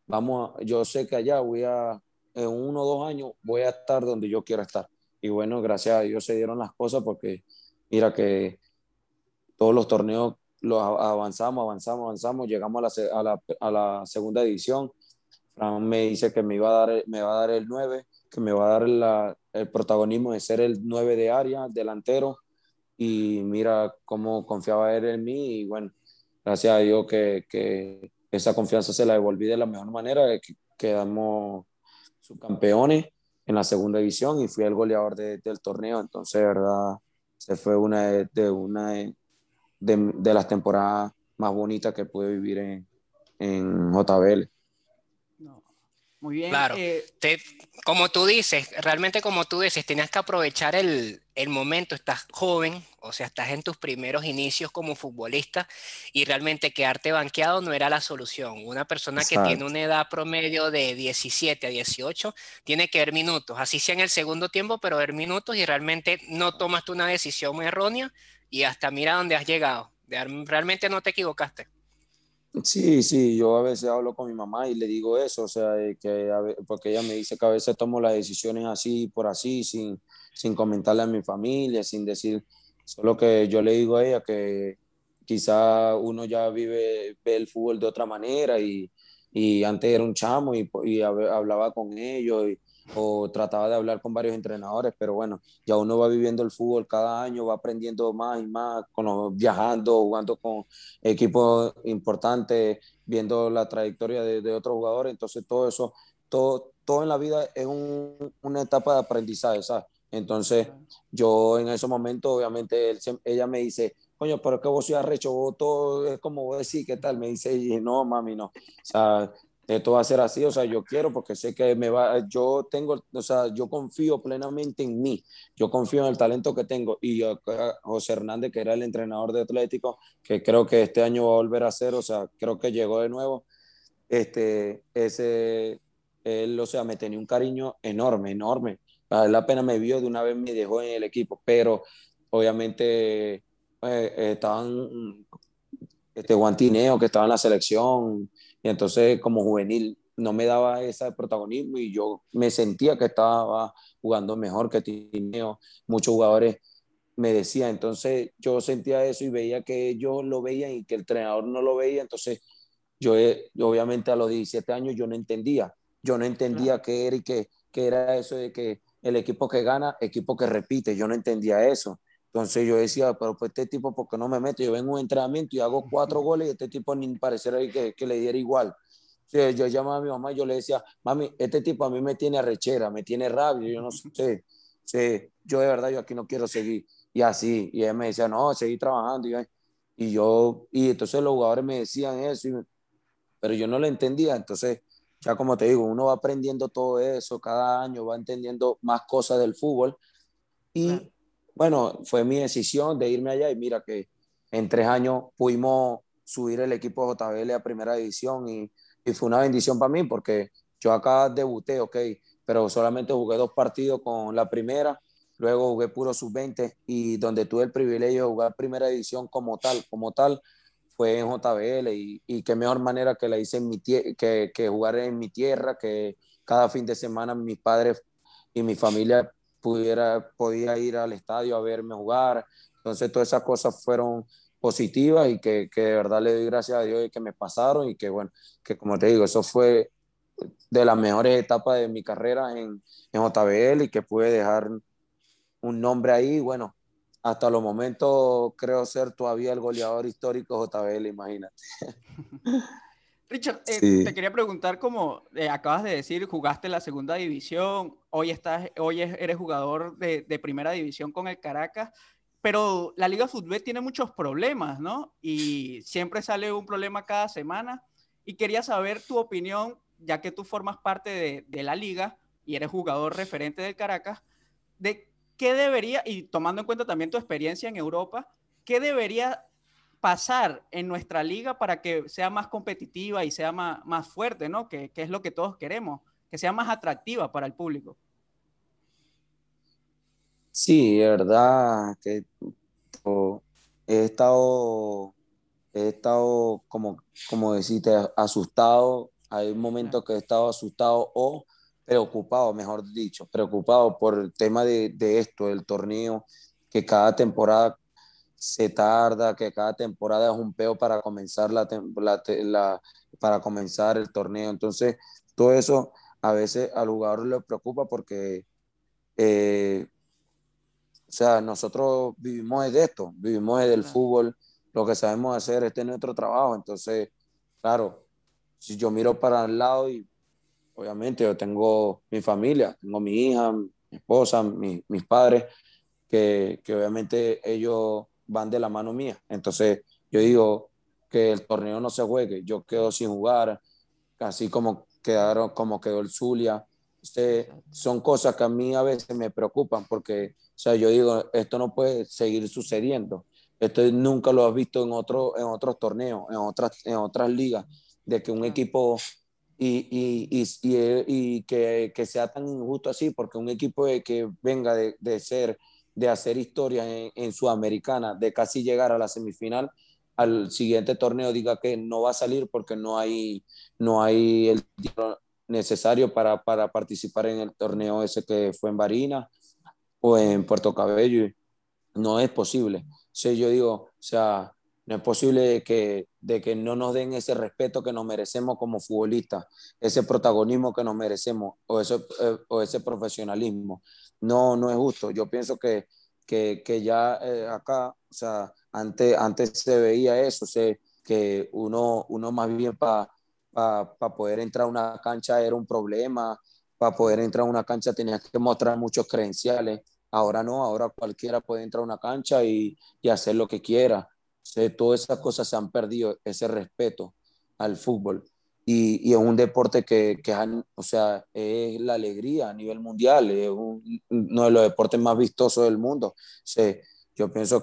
yo sé que allá en 1 o 2 años voy a estar donde yo quiero estar. Y bueno, gracias a Dios se dieron las cosas porque mira que todos los torneos los avanzamos, llegamos a la segunda división. Fran me dice que me va a dar el 9, que me va a dar el protagonismo de ser el 9 de área, delantero, y mira cómo confiaba él en mí y bueno, gracias a Dios que esa confianza se la devolví de la mejor manera, que quedamos subcampeones en la segunda división y fui el goleador del torneo, entonces, de verdad, se fue una de las temporadas más bonitas que pude vivir en JBL. No. Muy bien. Claro, como tú dices, realmente como tú dices, tenías que aprovechar el momento, estás joven, o sea, estás en tus primeros inicios como futbolista y realmente quedarte banqueado no era la solución. Una persona que tiene Exacto. una edad promedio de 17 a 18 tiene que ver minutos, así sea en el segundo tiempo, pero ver minutos y realmente no tomaste una decisión errónea y hasta mira dónde has llegado. Realmente no te equivocaste. Sí, sí, yo a veces hablo con mi mamá y le digo eso, o sea, porque ella me dice que a veces tomo las decisiones así, por así, sin comentarle a mi familia, sin decir, solo que yo le digo a ella que quizá uno ya ve el fútbol de otra manera y antes era un chamo y hablaba con ellos o trataba de hablar con varios entrenadores, pero bueno, ya uno va viviendo el fútbol cada año, va aprendiendo más y más, viajando, jugando con equipos importantes, viendo la trayectoria de otros jugadores. Entonces, todo eso, todo en la vida es una etapa de aprendizaje, ¿sabes? Entonces, yo en ese momento, obviamente, ella me dice, coño, pero es que vos sois arrecho, vos todo es como vos decís, ¿qué tal? Me dice, y no, mami, no. O sea, esto va a ser así, o sea, yo quiero porque sé que o sea, yo confío plenamente en mí, yo confío en el talento que tengo y José Hernández, que era el entrenador de Atlético, que creo que este año va a volver a ser, o sea, creo que llegó de nuevo, él, o sea, me tenía un cariño enorme, enorme. A él apenas me vio, de una vez me dejó en el equipo, pero obviamente estaban Guantineo, que estaba en la selección, y entonces como juvenil no me daba ese protagonismo y yo me sentía que estaba jugando mejor que Tineo. Muchos jugadores me decía, entonces yo sentía eso y veía que ellos lo veían y que el entrenador no lo veía, entonces yo obviamente a los 17 años yo no entendía Claro. qué era y qué era eso de que el equipo que gana, equipo que repite, yo no entendía eso. Entonces yo decía, pero pues este tipo, ¿por qué no me mete? Yo vengo a un entrenamiento y hago 4 goles y este tipo ni pareciera que le diera igual. Sí, yo llamaba a mi mamá y yo le decía, mami, este tipo a mí me tiene arrechera, me tiene rabia, yo no sé, sí, yo de verdad, yo aquí no quiero seguir. Y así, y ella me decía, no, seguí trabajando. Y entonces los jugadores me decían eso, pero yo no lo entendía. Entonces, ya como te digo, uno va aprendiendo todo eso, cada año va entendiendo más cosas del fútbol. Claro. Y bueno, fue mi decisión de irme allá y mira que en 3 años pudimos subir el equipo de JBL a primera división y fue una bendición para mí porque yo acá debuté, ok, pero solamente jugué 2 partidos con la primera, luego jugué puro sub-20 y donde tuve el privilegio de jugar primera división como tal, fue en JBL y qué mejor manera que la hice que jugar en mi tierra, que cada fin de semana mis padres y mi familia podía ir al estadio a verme jugar. Entonces todas esas cosas fueron positivas y que de verdad le doy gracias a Dios de que me pasaron y que bueno, que como te digo, eso fue de las mejores etapas de mi carrera en JBL y que pude dejar un nombre ahí. Bueno, hasta los momentos creo ser todavía el goleador histórico de JBL, imagínate. Richard, te Sí, quería preguntar, como acabas de decir, jugaste en la segunda división, eres jugador de primera división con el Caracas, pero la Liga Fútbol tiene muchos problemas, ¿no? Y siempre sale un problema cada semana. Y quería saber tu opinión, ya que tú formas parte de la liga y eres jugador referente del Caracas, de qué debería, y tomando en cuenta también tu experiencia en Europa, qué debería pasar en nuestra liga para que sea más competitiva y sea más fuerte, ¿no? Que es lo que todos queremos, que sea más atractiva para el público. sí, es verdad que oh, he estado he estado, como decirte, asustado. Hay Claro, momentos que he estado asustado o preocupado, mejor dicho, preocupado por el tema de esto, del torneo, que cada temporada se tarda, que cada temporada es un peo para comenzar para comenzar el torneo. Entonces, todo eso a veces al jugador le preocupa porque eh, o sea, nosotros vivimos de esto, vivimos del claro, fútbol, lo que sabemos hacer, este es nuestro trabajo. Entonces, claro, si yo miro para el lado y obviamente yo tengo mi familia, tengo mi hija, mi esposa, mis padres, que obviamente ellos van de la mano mía. Entonces, yo digo que el torneo no se juegue, yo quedo sin jugar, así como quedó el Zulia. exacto. Son cosas que a mí a veces me preocupan porque, o sea, yo digo, esto no puede seguir sucediendo. Esto nunca lo has visto en otros torneos, en otras ligas, de que un Claro. equipo y que sea tan injusto así, porque un equipo que venga de hacer historia en Sudamericana, de casi llegar a la semifinal, al siguiente torneo diga que no va a salir porque no hay el dinero necesario para participar en el torneo ese que fue en Barinas o en Puerto Cabello. No es posible. Sí, yo digo, o sea, no es posible de que no nos den ese respeto que nos merecemos como futbolistas, ese protagonismo que nos merecemos o ese profesionalismo. No, no es justo. Yo pienso que ya acá, o sea, antes se veía eso, que uno más bien para poder entrar a una cancha era un problema, para poder Sí. entrar a una cancha tenías que mostrar muchos credenciales. Ahora no, ahora cualquiera puede entrar a una cancha y hacer lo que quiera. Todas esas cosas se han perdido, ese respeto al fútbol. Y es un deporte o sea, es la alegría a nivel mundial, es uno de los deportes más vistosos del mundo. Yo pienso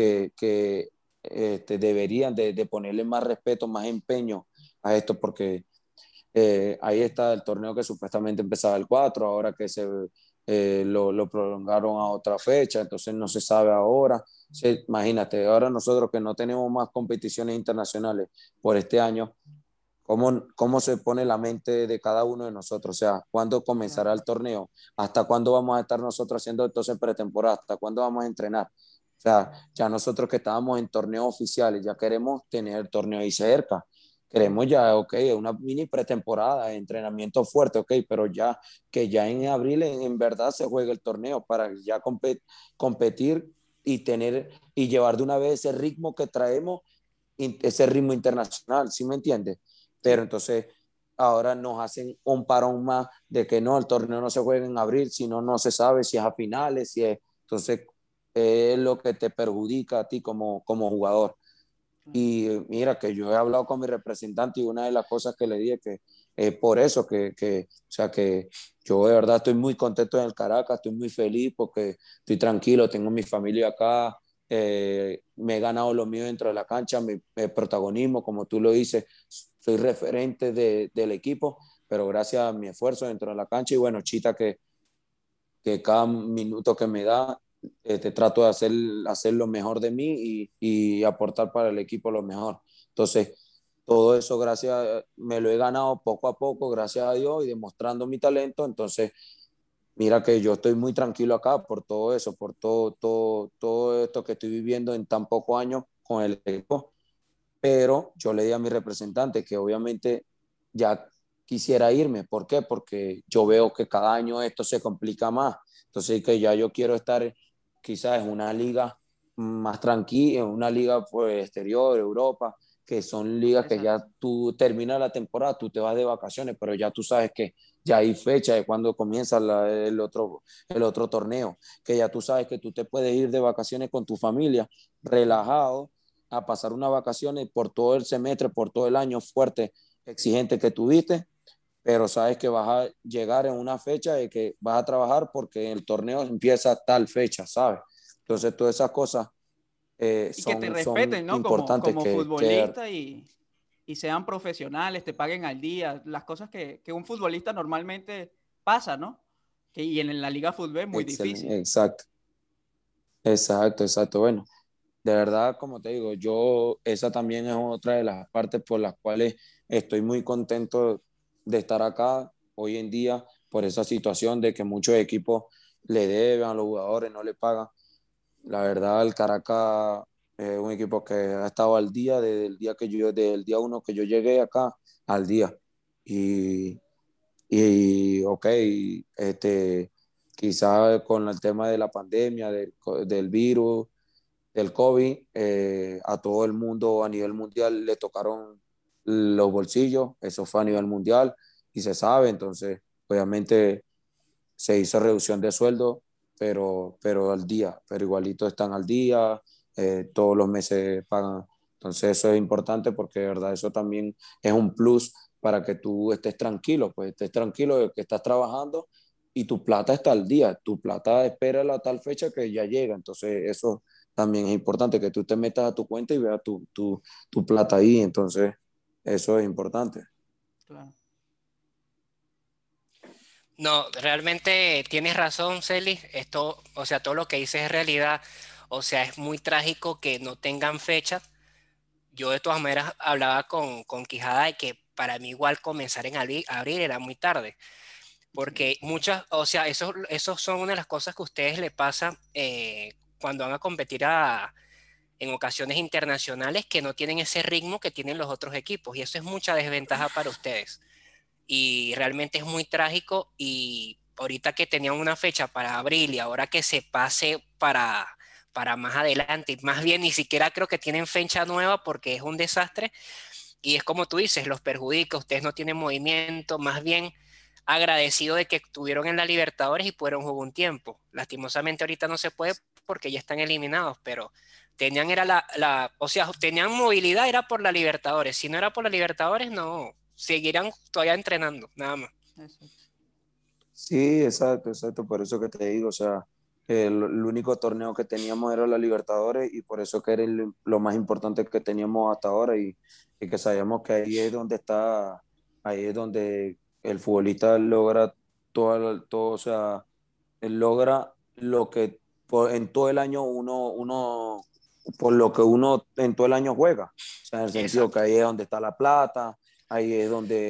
que deberían de ponerle más respeto, más empeño a esto, porque ahí está el torneo que supuestamente empezaba el 4 ahora que lo prolongaron a otra fecha, entonces no se sabe ahora. Sí, imagínate, ahora nosotros que no tenemos más competiciones internacionales por este año, ¿cómo se pone la mente de cada uno de nosotros? O sea, ¿cuándo comenzará Claro. el torneo? ¿Hasta cuándo vamos a estar nosotros haciendo entonces pretemporada? ¿Hasta cuándo vamos a entrenar? sea, ya nosotros que estábamos en torneos oficiales, ya queremos tener el torneo ahí cerca. Queremos ya, ok, una mini pretemporada, entrenamiento fuerte, ok, pero ya que ya en abril en verdad se juegue el torneo para ya competir y tener y llevar de una vez ese ritmo que traemos, ese ritmo internacional, ¿sí me entiendes? Pero Sí. entonces ahora nos hacen un parón más de que no, el torneo no se juega en abril, sino no se sabe si es a finales, si es, entonces es lo que te perjudica a ti como jugador. Y mira que yo he hablado con mi representante y una de las cosas que le dije que es por eso o sea, que yo de verdad estoy muy contento en el Caracas, estoy muy feliz porque estoy tranquilo, tengo mi familia acá, me he ganado lo mío dentro de la cancha, mi protagonismo, como tú lo dices, soy referente del equipo, pero gracias a mi esfuerzo dentro de la cancha y bueno, Chita que cada minuto que me da, te trato de hacer lo mejor de mí y aportar para el equipo lo mejor. Entonces, todo eso gracias, me lo he ganado poco a poco, gracias a Dios y demostrando mi talento. Entonces, mira que yo estoy muy tranquilo acá por todo eso, por todo esto que estoy viviendo en tan pocos años con el equipo, pero yo le di a mi representante que obviamente ya quisiera irme. ¿Por qué? Porque yo veo que cada año esto se complica más. Entonces, que ya yo quiero estar quizás en una liga más tranquila, en una liga pues, exterior, Europa, que son ligas que Exacto. ya tú terminas la temporada, tú te vas de vacaciones, pero ya tú sabes que ya hay fecha de cuando comienza el otro torneo, que ya tú sabes que tú te puedes ir de vacaciones con tu familia, relajado, a pasar unas vacaciones por todo el semestre, por todo el año fuerte, exigente que tuviste, pero sabes que vas a llegar en una fecha de que vas a trabajar porque el torneo empieza tal fecha, ¿sabes? Entonces, todas esas cosas Y que te son respeten, ¿no? importantes Como que futbolista y sean profesionales, te paguen al día, las cosas que un futbolista normalmente pasa, ¿no? Y en la Liga Fútbol es muy excelente, difícil. exacto, exacto. Bueno, de verdad, como te digo, yo, esa también es otra de las partes por las cuales estoy muy contento de estar acá hoy en día por esa situación de que muchos equipos le deben a los jugadores, no le pagan. La verdad, el Caracas es un equipo que ha estado al día desde el día uno que yo llegué acá al día. Y, ok, quizás con el tema de la pandemia, del virus, del COVID, a todo el mundo a nivel mundial le tocaron los bolsillos, eso fue a nivel mundial y se sabe, entonces obviamente se hizo reducción de sueldo, pero al día, pero igualito están al día, todos los meses pagan, entonces eso es importante porque de verdad eso también es un plus para que tú estés tranquilo, pues estés tranquilo de que estás trabajando y tu plata está al día, tu plata espera la tal fecha que ya llega, entonces eso también es importante, que tú te metas a tu cuenta y veas tu plata ahí, entonces eso es importante. Claro. No, realmente tienes razón, Celi. Esto, o sea, todo lo que dices es realidad. O sea, es muy trágico que no tengan fecha. Yo de todas maneras hablaba con Quijada de que para mí igual comenzar en abril era muy tarde. Sí. Porque muchas, o sea, esos son una de las cosas que a ustedes le pasa cuando van a competir en ocasiones internacionales que no tienen ese ritmo que tienen los otros equipos. Y eso es mucha desventaja para ustedes y realmente es muy trágico y ahorita que tenían una fecha para abril y ahora que se pase para más adelante, y más bien ni siquiera creo que tienen fecha nueva porque es un desastre y es como tú dices, los perjudica, ustedes no tienen movimiento, más bien agradecido de que estuvieron en la Libertadores y pudieron jugar un tiempo. Lastimosamente ahorita no se puede porque ya están eliminados, pero tenían era o sea, tenían movilidad era por la Libertadores, si no era por la Libertadores no, seguirán todavía entrenando, nada más. Exacto. Sí, exacto, por eso que te digo, o sea, el único torneo que teníamos era la Libertadores y por eso que era lo más importante que teníamos hasta ahora y que sabíamos que ahí es donde el futbolista logra todo, o sea, él logra lo que en todo el año por lo que uno en todo el año juega, o sea, en el sentido que Exacto. ahí es donde está la plata, ahí es donde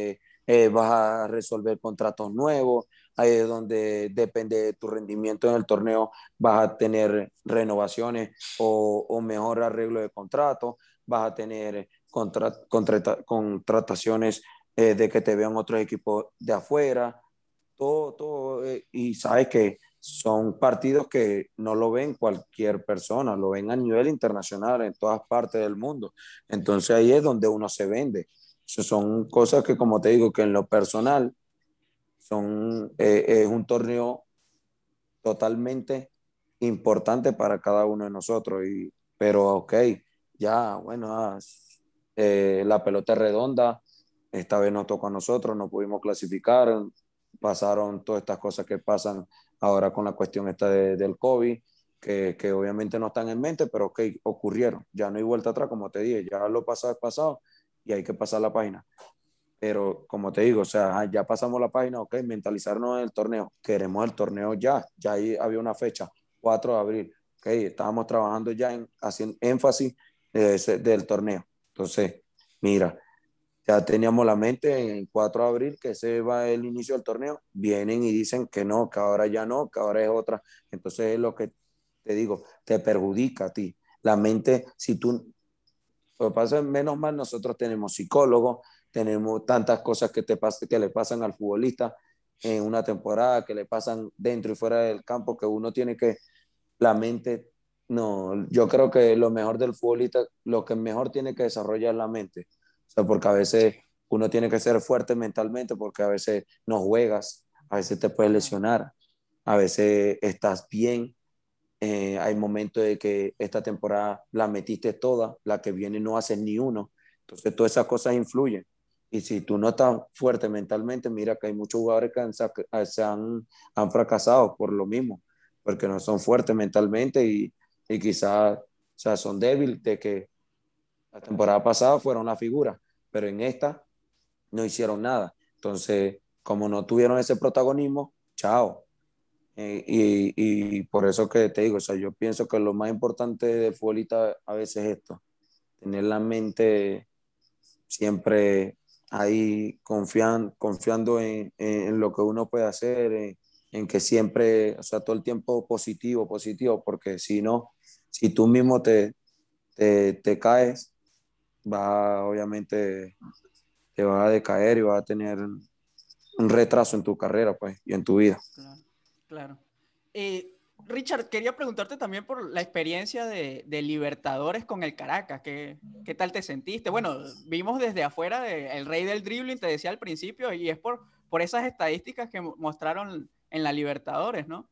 vas a resolver contratos nuevos, ahí es donde depende de tu rendimiento en el torneo, vas a tener renovaciones o mejor arreglo de contrato, vas a tener contrataciones de que te vean otros equipos de afuera, todo, y sabes que son partidos que no lo ven cualquier persona, lo ven a nivel internacional en todas partes del mundo. Entonces ahí es donde uno se vende. Eso son cosas que, como te digo, que en lo personal es un torneo totalmente importante para cada uno de nosotros. Pero ok, ya, bueno, la pelota es redonda, esta vez nos tocó a nosotros, no pudimos clasificar, pasaron todas estas cosas que pasan ahora con la cuestión esta del COVID, que obviamente no están en mente, pero ok, ocurrieron, ya no hay vuelta atrás, como te dije, ya lo pasado es pasado y hay que pasar la página. Pero como te digo, o sea, ya pasamos la página, ok, mentalizarnos en el torneo. Queremos el torneo ya. Ya ahí había una fecha, 4 de abril. Ok, estábamos trabajando ya en haciendo énfasis del torneo. Entonces, mira, ya teníamos la mente en 4 de abril que ese va el inicio del torneo. Vienen y dicen que no, que ahora ya no, que ahora es otra. Entonces es lo que te digo, te perjudica a ti. La mente, si tú lo que pasa es, menos mal, nosotros tenemos psicólogos, tenemos tantas cosas que le pasan al futbolista en una temporada, que le pasan dentro y fuera del campo, que uno tiene que, la mente, no, yo creo que lo mejor del futbolista, lo que mejor tiene que desarrollar es la mente. O sea, porque a veces uno tiene que ser fuerte mentalmente, porque a veces no juegas, a veces te puedes Claro. lesionar, a veces estás bien, hay momentos de que esta temporada la metiste toda, la que viene no haces ni uno. Entonces, todas esas cosas influyen. Y si tú no estás fuerte mentalmente, mira que hay muchos jugadores que han fracasado por lo mismo, porque no son fuertes mentalmente y quizás, o sea, son débiles de que la temporada pasada fueron la figura, pero en esta no hicieron nada. Entonces, como no tuvieron ese protagonismo, chao. Y por eso que te digo, o sea, yo pienso que lo más importante del futbolista a veces es esto, tener la mente siempre ahí confiando en lo que uno puede hacer, en que siempre, o sea, todo el tiempo positivo, positivo, porque si no, si tú mismo te caes, obviamente te vas a decaer y vas a tener un retraso en tu carrera, pues, y en tu vida. Claro, claro. Richard, quería preguntarte también por la experiencia de Libertadores con el Caracas. ¿Qué tal te sentiste? Bueno, vimos desde afuera el rey del dribbling, te decía al principio, y es por esas estadísticas que mostraron en la Libertadores, ¿no?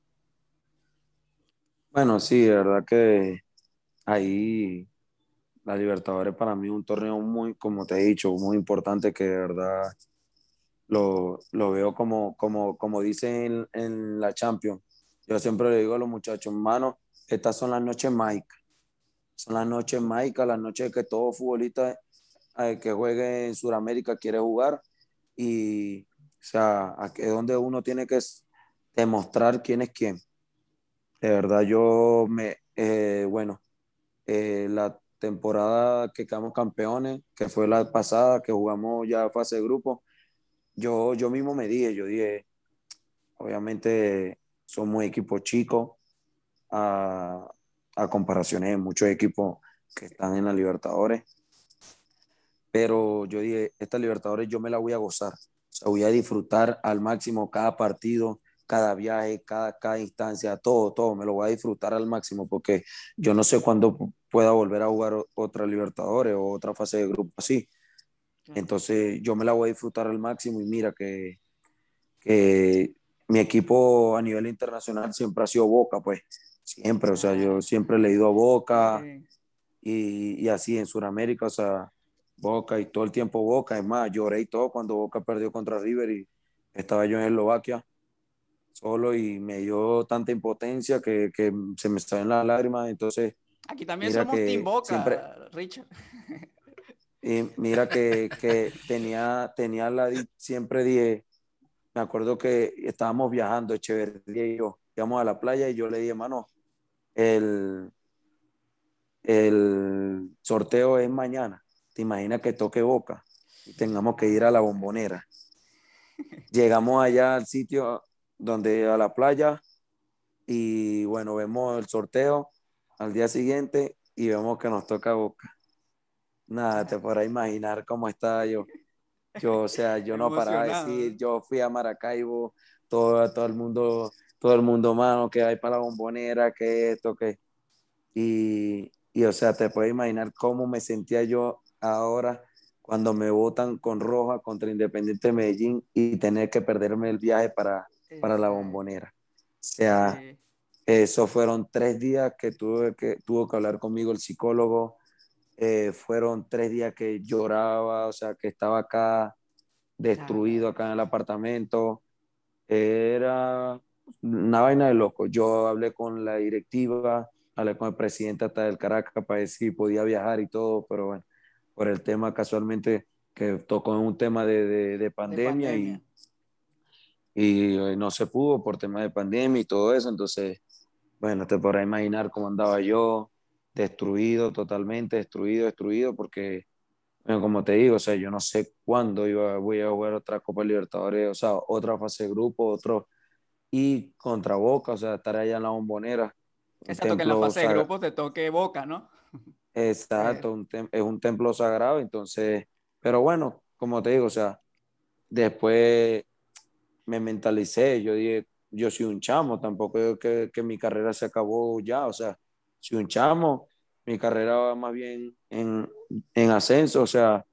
Bueno, sí, de verdad que ahí la Libertadores para mí es un torneo muy, como te he dicho, muy importante que de verdad lo veo como dicen en la Champions. Yo siempre le digo a los muchachos, hermano, estas son las noches mágicas. Son las noches mágicas, las noches que todo futbolista que juegue en Sudamérica quiere jugar. Y, o sea, aquí es donde uno tiene que demostrar quién es quién. De verdad, bueno, la temporada que quedamos campeones, que fue la pasada, que jugamos ya fase de grupo, yo mismo yo dije, obviamente somos equipos chicos a, a comparaciones de muchos equipos que están en la Libertadores, pero yo dije, esta Libertadores yo me la voy a gozar, o sea, voy a disfrutar al máximo cada partido, cada viaje, cada instancia, todo, me lo voy a disfrutar al máximo porque yo no sé cuándo pueda volver a jugar otra Libertadores o otra fase de grupo así. Claro. Entonces yo me la voy a disfrutar al máximo y mira que mi equipo a nivel internacional siempre ha sido Boca, pues siempre, o sea, Ah, yo siempre he leído a Boca sí. y así en Sudamérica, o sea, Boca y todo el tiempo Boca, es más, lloré y todo cuando Boca perdió contra River y estaba yo en Eslovaquia solo y me dio tanta impotencia que se me salen las lágrimas, entonces Aquí también mira somos Team que siempre, Boca, Richard. y mira que siempre dije, me acuerdo que estábamos viajando, Echeverría y yo, íbamos a la playa y yo le dije, mano, el, el sorteo es mañana. ¿Te imaginas que toque Boca y tengamos que ir a la Bombonera? llegamos allá al sitio donde a la playa y bueno, vemos el sorteo al día siguiente y vemos que nos toca Boca. Nada, te podrás imaginar cómo estaba yo. O sea, yo no paraba de Emocionado, decir, ¿eh? yo fui a Maracaibo, todo el mundo, mano, que hay para la Bombonera, que esto, que... o sea, te puedes imaginar cómo me sentía yo ahora cuando me votan con Roja contra Independiente Medellín y tener que perderme el viaje para la Exacto. Bombonera. O sea, Sí. esos fueron 3 días que tuvo que hablar conmigo el psicólogo. Fueron 3 días que lloraba, o sea, que estaba acá destruido Claro. acá en el apartamento. Era una vaina de loco. Yo hablé con la directiva, hablé con el presidente hasta del Caracas para ver si podía viajar y todo, pero bueno, por el tema casualmente que tocó en un tema de De pandemia pandemia. y no se pudo por tema de pandemia y todo eso, entonces, bueno, te podrás imaginar cómo andaba yo, destruido, totalmente destruido, porque, bueno, como te digo, o sea, yo no sé cuándo voy a jugar otra Copa Libertadores, o sea, otra fase de grupo, y contra Boca, o sea, estar allá en la Bombonera, un Exacto, que en la templo fase de sagrado, grupos te toque Boca, ¿no? Eh, exacto, es un templo sagrado, entonces, pero bueno, como te digo, o sea, después me mentalicé, yo dije, yo soy un chamo, tampoco digo que mi carrera se acabó ya, o sea, soy un chamo, mi carrera va más bien en ascenso, o sea,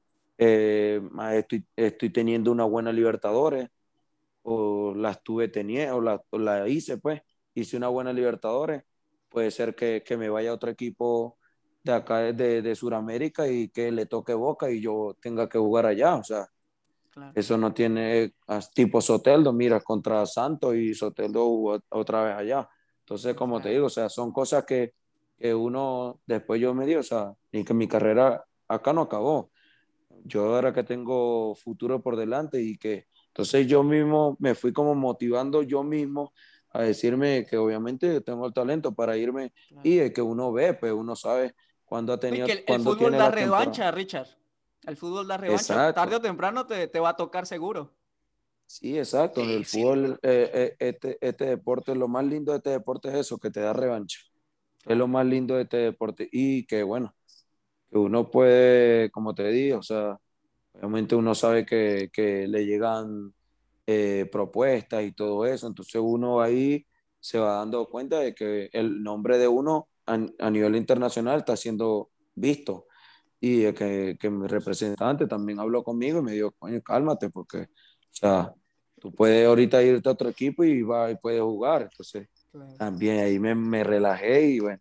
estoy teniendo una buena Libertadores, o la estuve teniendo, o la hice, pues, hice una buena Libertadores, puede ser que me vaya a otro equipo de acá de Sudamérica y que le toque Boca y yo tenga que jugar allá, o sea, claro. eso no tiene tipo Soteldo, mira, contra Santos y Soteldo jugó otra vez allá. Entonces, como te Claro. digo, o sea, son cosas que uno, después yo me di, o sea, y que mi carrera acá no acabó. Yo ahora que tengo futuro por delante y que, entonces yo mismo me fui como motivando yo mismo a decirme que obviamente tengo el talento para irme Claro. y que uno ve, pues uno sabe cuándo No, y que el cuándo fútbol tiene da la temporada. revancha, Richard. El fútbol da revancha. Tarde Exacto. o temprano te va a tocar seguro. Sí, exacto. En Sí, el sin duda. fútbol, este deporte, lo más lindo de este deporte es eso, que te da revancha. Es lo Claro. más lindo de este deporte. Y que bueno, que uno puede, como te digo, o sea, obviamente uno sabe que le llegan propuestas y todo eso. Entonces uno ahí se va dando cuenta de que el nombre de uno a nivel internacional está siendo visto. Y que mi representante también habló conmigo y me dijo, coño, cálmate, porque, o sea, tú puedes ahorita irte a otro equipo y va y puedes jugar. Entonces, Claro. también ahí me relajé y bueno,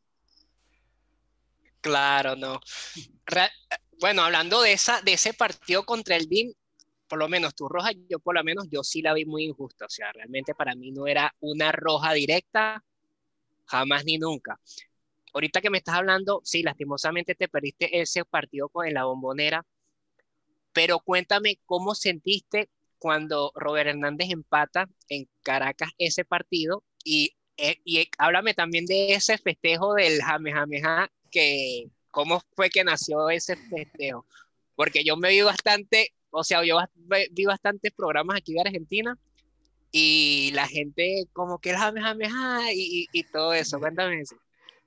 Claro, no. Bueno, hablando de ese partido contra el DIM, por lo menos tu roja, yo por lo menos yo sí la vi muy injusta. O sea, realmente para mí no era una roja directa, jamás ni nunca. Ahorita que me estás hablando, sí, lastimosamente te perdiste ese partido con la Bombonera, pero cuéntame cómo sentiste cuando Robert Hernández empata en Caracas ese partido y háblame también de ese festejo del Jamejameja, que cómo fue que nació ese festejo, porque yo me vi bastante, o sea, vi bastantes programas aquí de Argentina y la gente como que el Jamejameja y todo eso, cuéntame eso.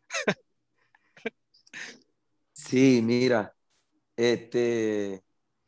sí, mira, este,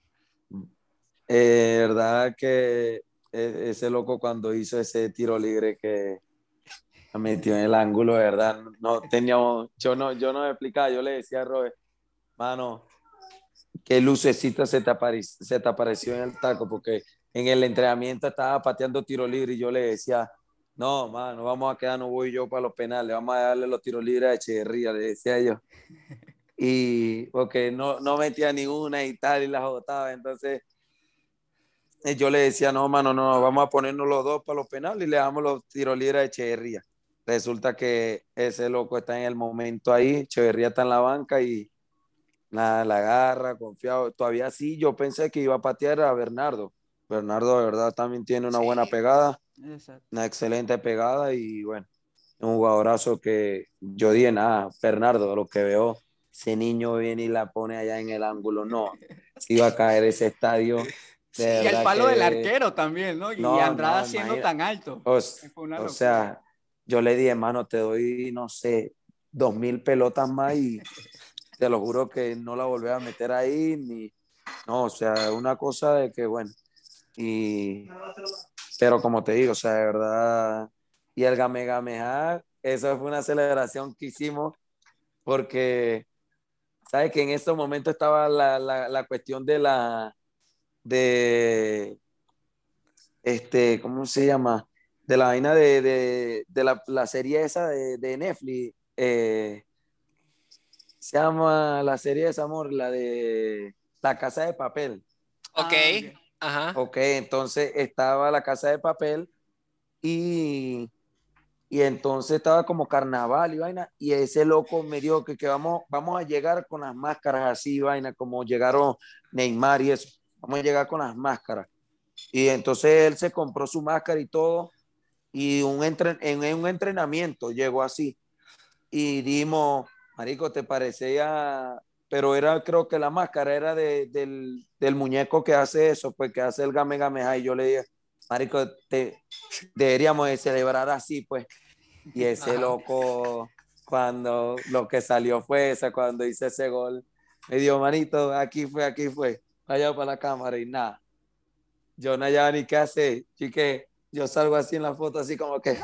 verdad que ese loco cuando hizo ese tiro libre que la metió en el ángulo, de verdad, no teníamos, yo no me explicaba, yo le decía a Robert, mano, qué lucecita se te apareció en el taco, porque en el entrenamiento estaba pateando tiro libre y yo le decía, no, mano, vamos a quedar, no voy yo para los penales, vamos a darle los tiros libres a Echeverría, le decía yo. Y porque no metía ninguna y tal, y las botaba, entonces yo le decía, no, mano, no, vamos a ponernos los dos para los penales y le damos los tiros libres a Echeverría. Resulta que ese loco está en el momento ahí, Echeverría está en la banca y nada, la agarra, confiado. Todavía sí, yo pensé que iba a patear a Bernardo. Bernardo de verdad también tiene una buena Sí, pegada, Exacto. una excelente pegada y bueno, un jugadorazo que yo dije, nada, Bernardo, lo que veo, ese niño viene y la pone allá en el ángulo, no, se iba a caer ese estadio De Y el verdad palo del que arquero también, ¿no? Y no, Andrada no, siendo imagina. tan alto. O, Fue una o locura. sea, yo le dije, hermano, te doy, no sé, 2.000 pelotas más y te lo juro que no la volví a meter ahí, ni, no, o sea, una cosa de que, bueno, y, pero como te digo, o sea, de verdad, y el Gamegameja, eso fue una celebración que hicimos porque, ¿sabes? Que en estos momentos estaba la cuestión de, ¿cómo se llama? De la vaina de la serie esa de Netflix, se llama la serie de amor, la de La Casa de Papel. Ok, Ah, ok. ajá. Ok, entonces estaba La Casa de Papel y, y entonces estaba como carnaval y vaina, y ese loco me dijo que vamos a llegar con las máscaras así, vaina, como llegaron Neymar y eso, vamos a llegar con las máscaras. Y entonces él se compró su máscara y todo, y en un entrenamiento llegó así, y dimos, marico, ¿te parecía? Pero era, creo que la máscara era del muñeco que hace eso, pues que hace el Game Gameja, y yo le dije, marico, deberíamos de celebrar así, pues. Y ese Ajá. loco, cuando lo que salió fue esa, cuando hice ese gol, me dijo, manito, aquí fue, vaya para la cámara y nada. Yo no hallaba ni qué hacer, chique, yo salgo así en la foto, así como que,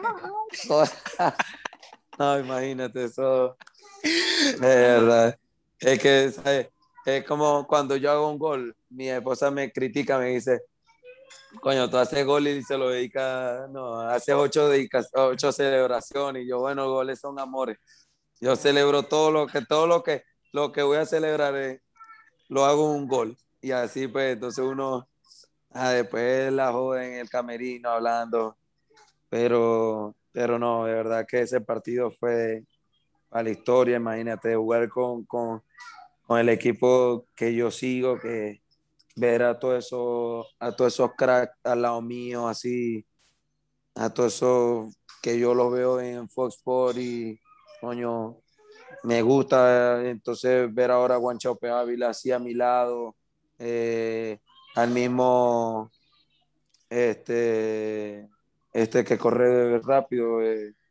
no, imagínate eso, de verdad. Es que, ¿sabes? Es como cuando yo hago un gol, mi esposa me critica, me dice, coño, tú haces gol y se lo dedicas, no, haces 8 celebraciones, y yo, bueno, goles son amores. Yo celebro lo que voy a celebrar lo hago un gol. Y así pues, entonces uno, después la joven en el camerino hablando, pero no, de verdad que ese partido fue a la historia, imagínate, jugar con el equipo que yo sigo, que ver a todos esos cracks al lado mío, así, a todos esos que yo los veo en Fox Sports y, coño, me gusta entonces ver ahora a Guanchope Ávila así a mi lado, al mismo, este que corre rápido,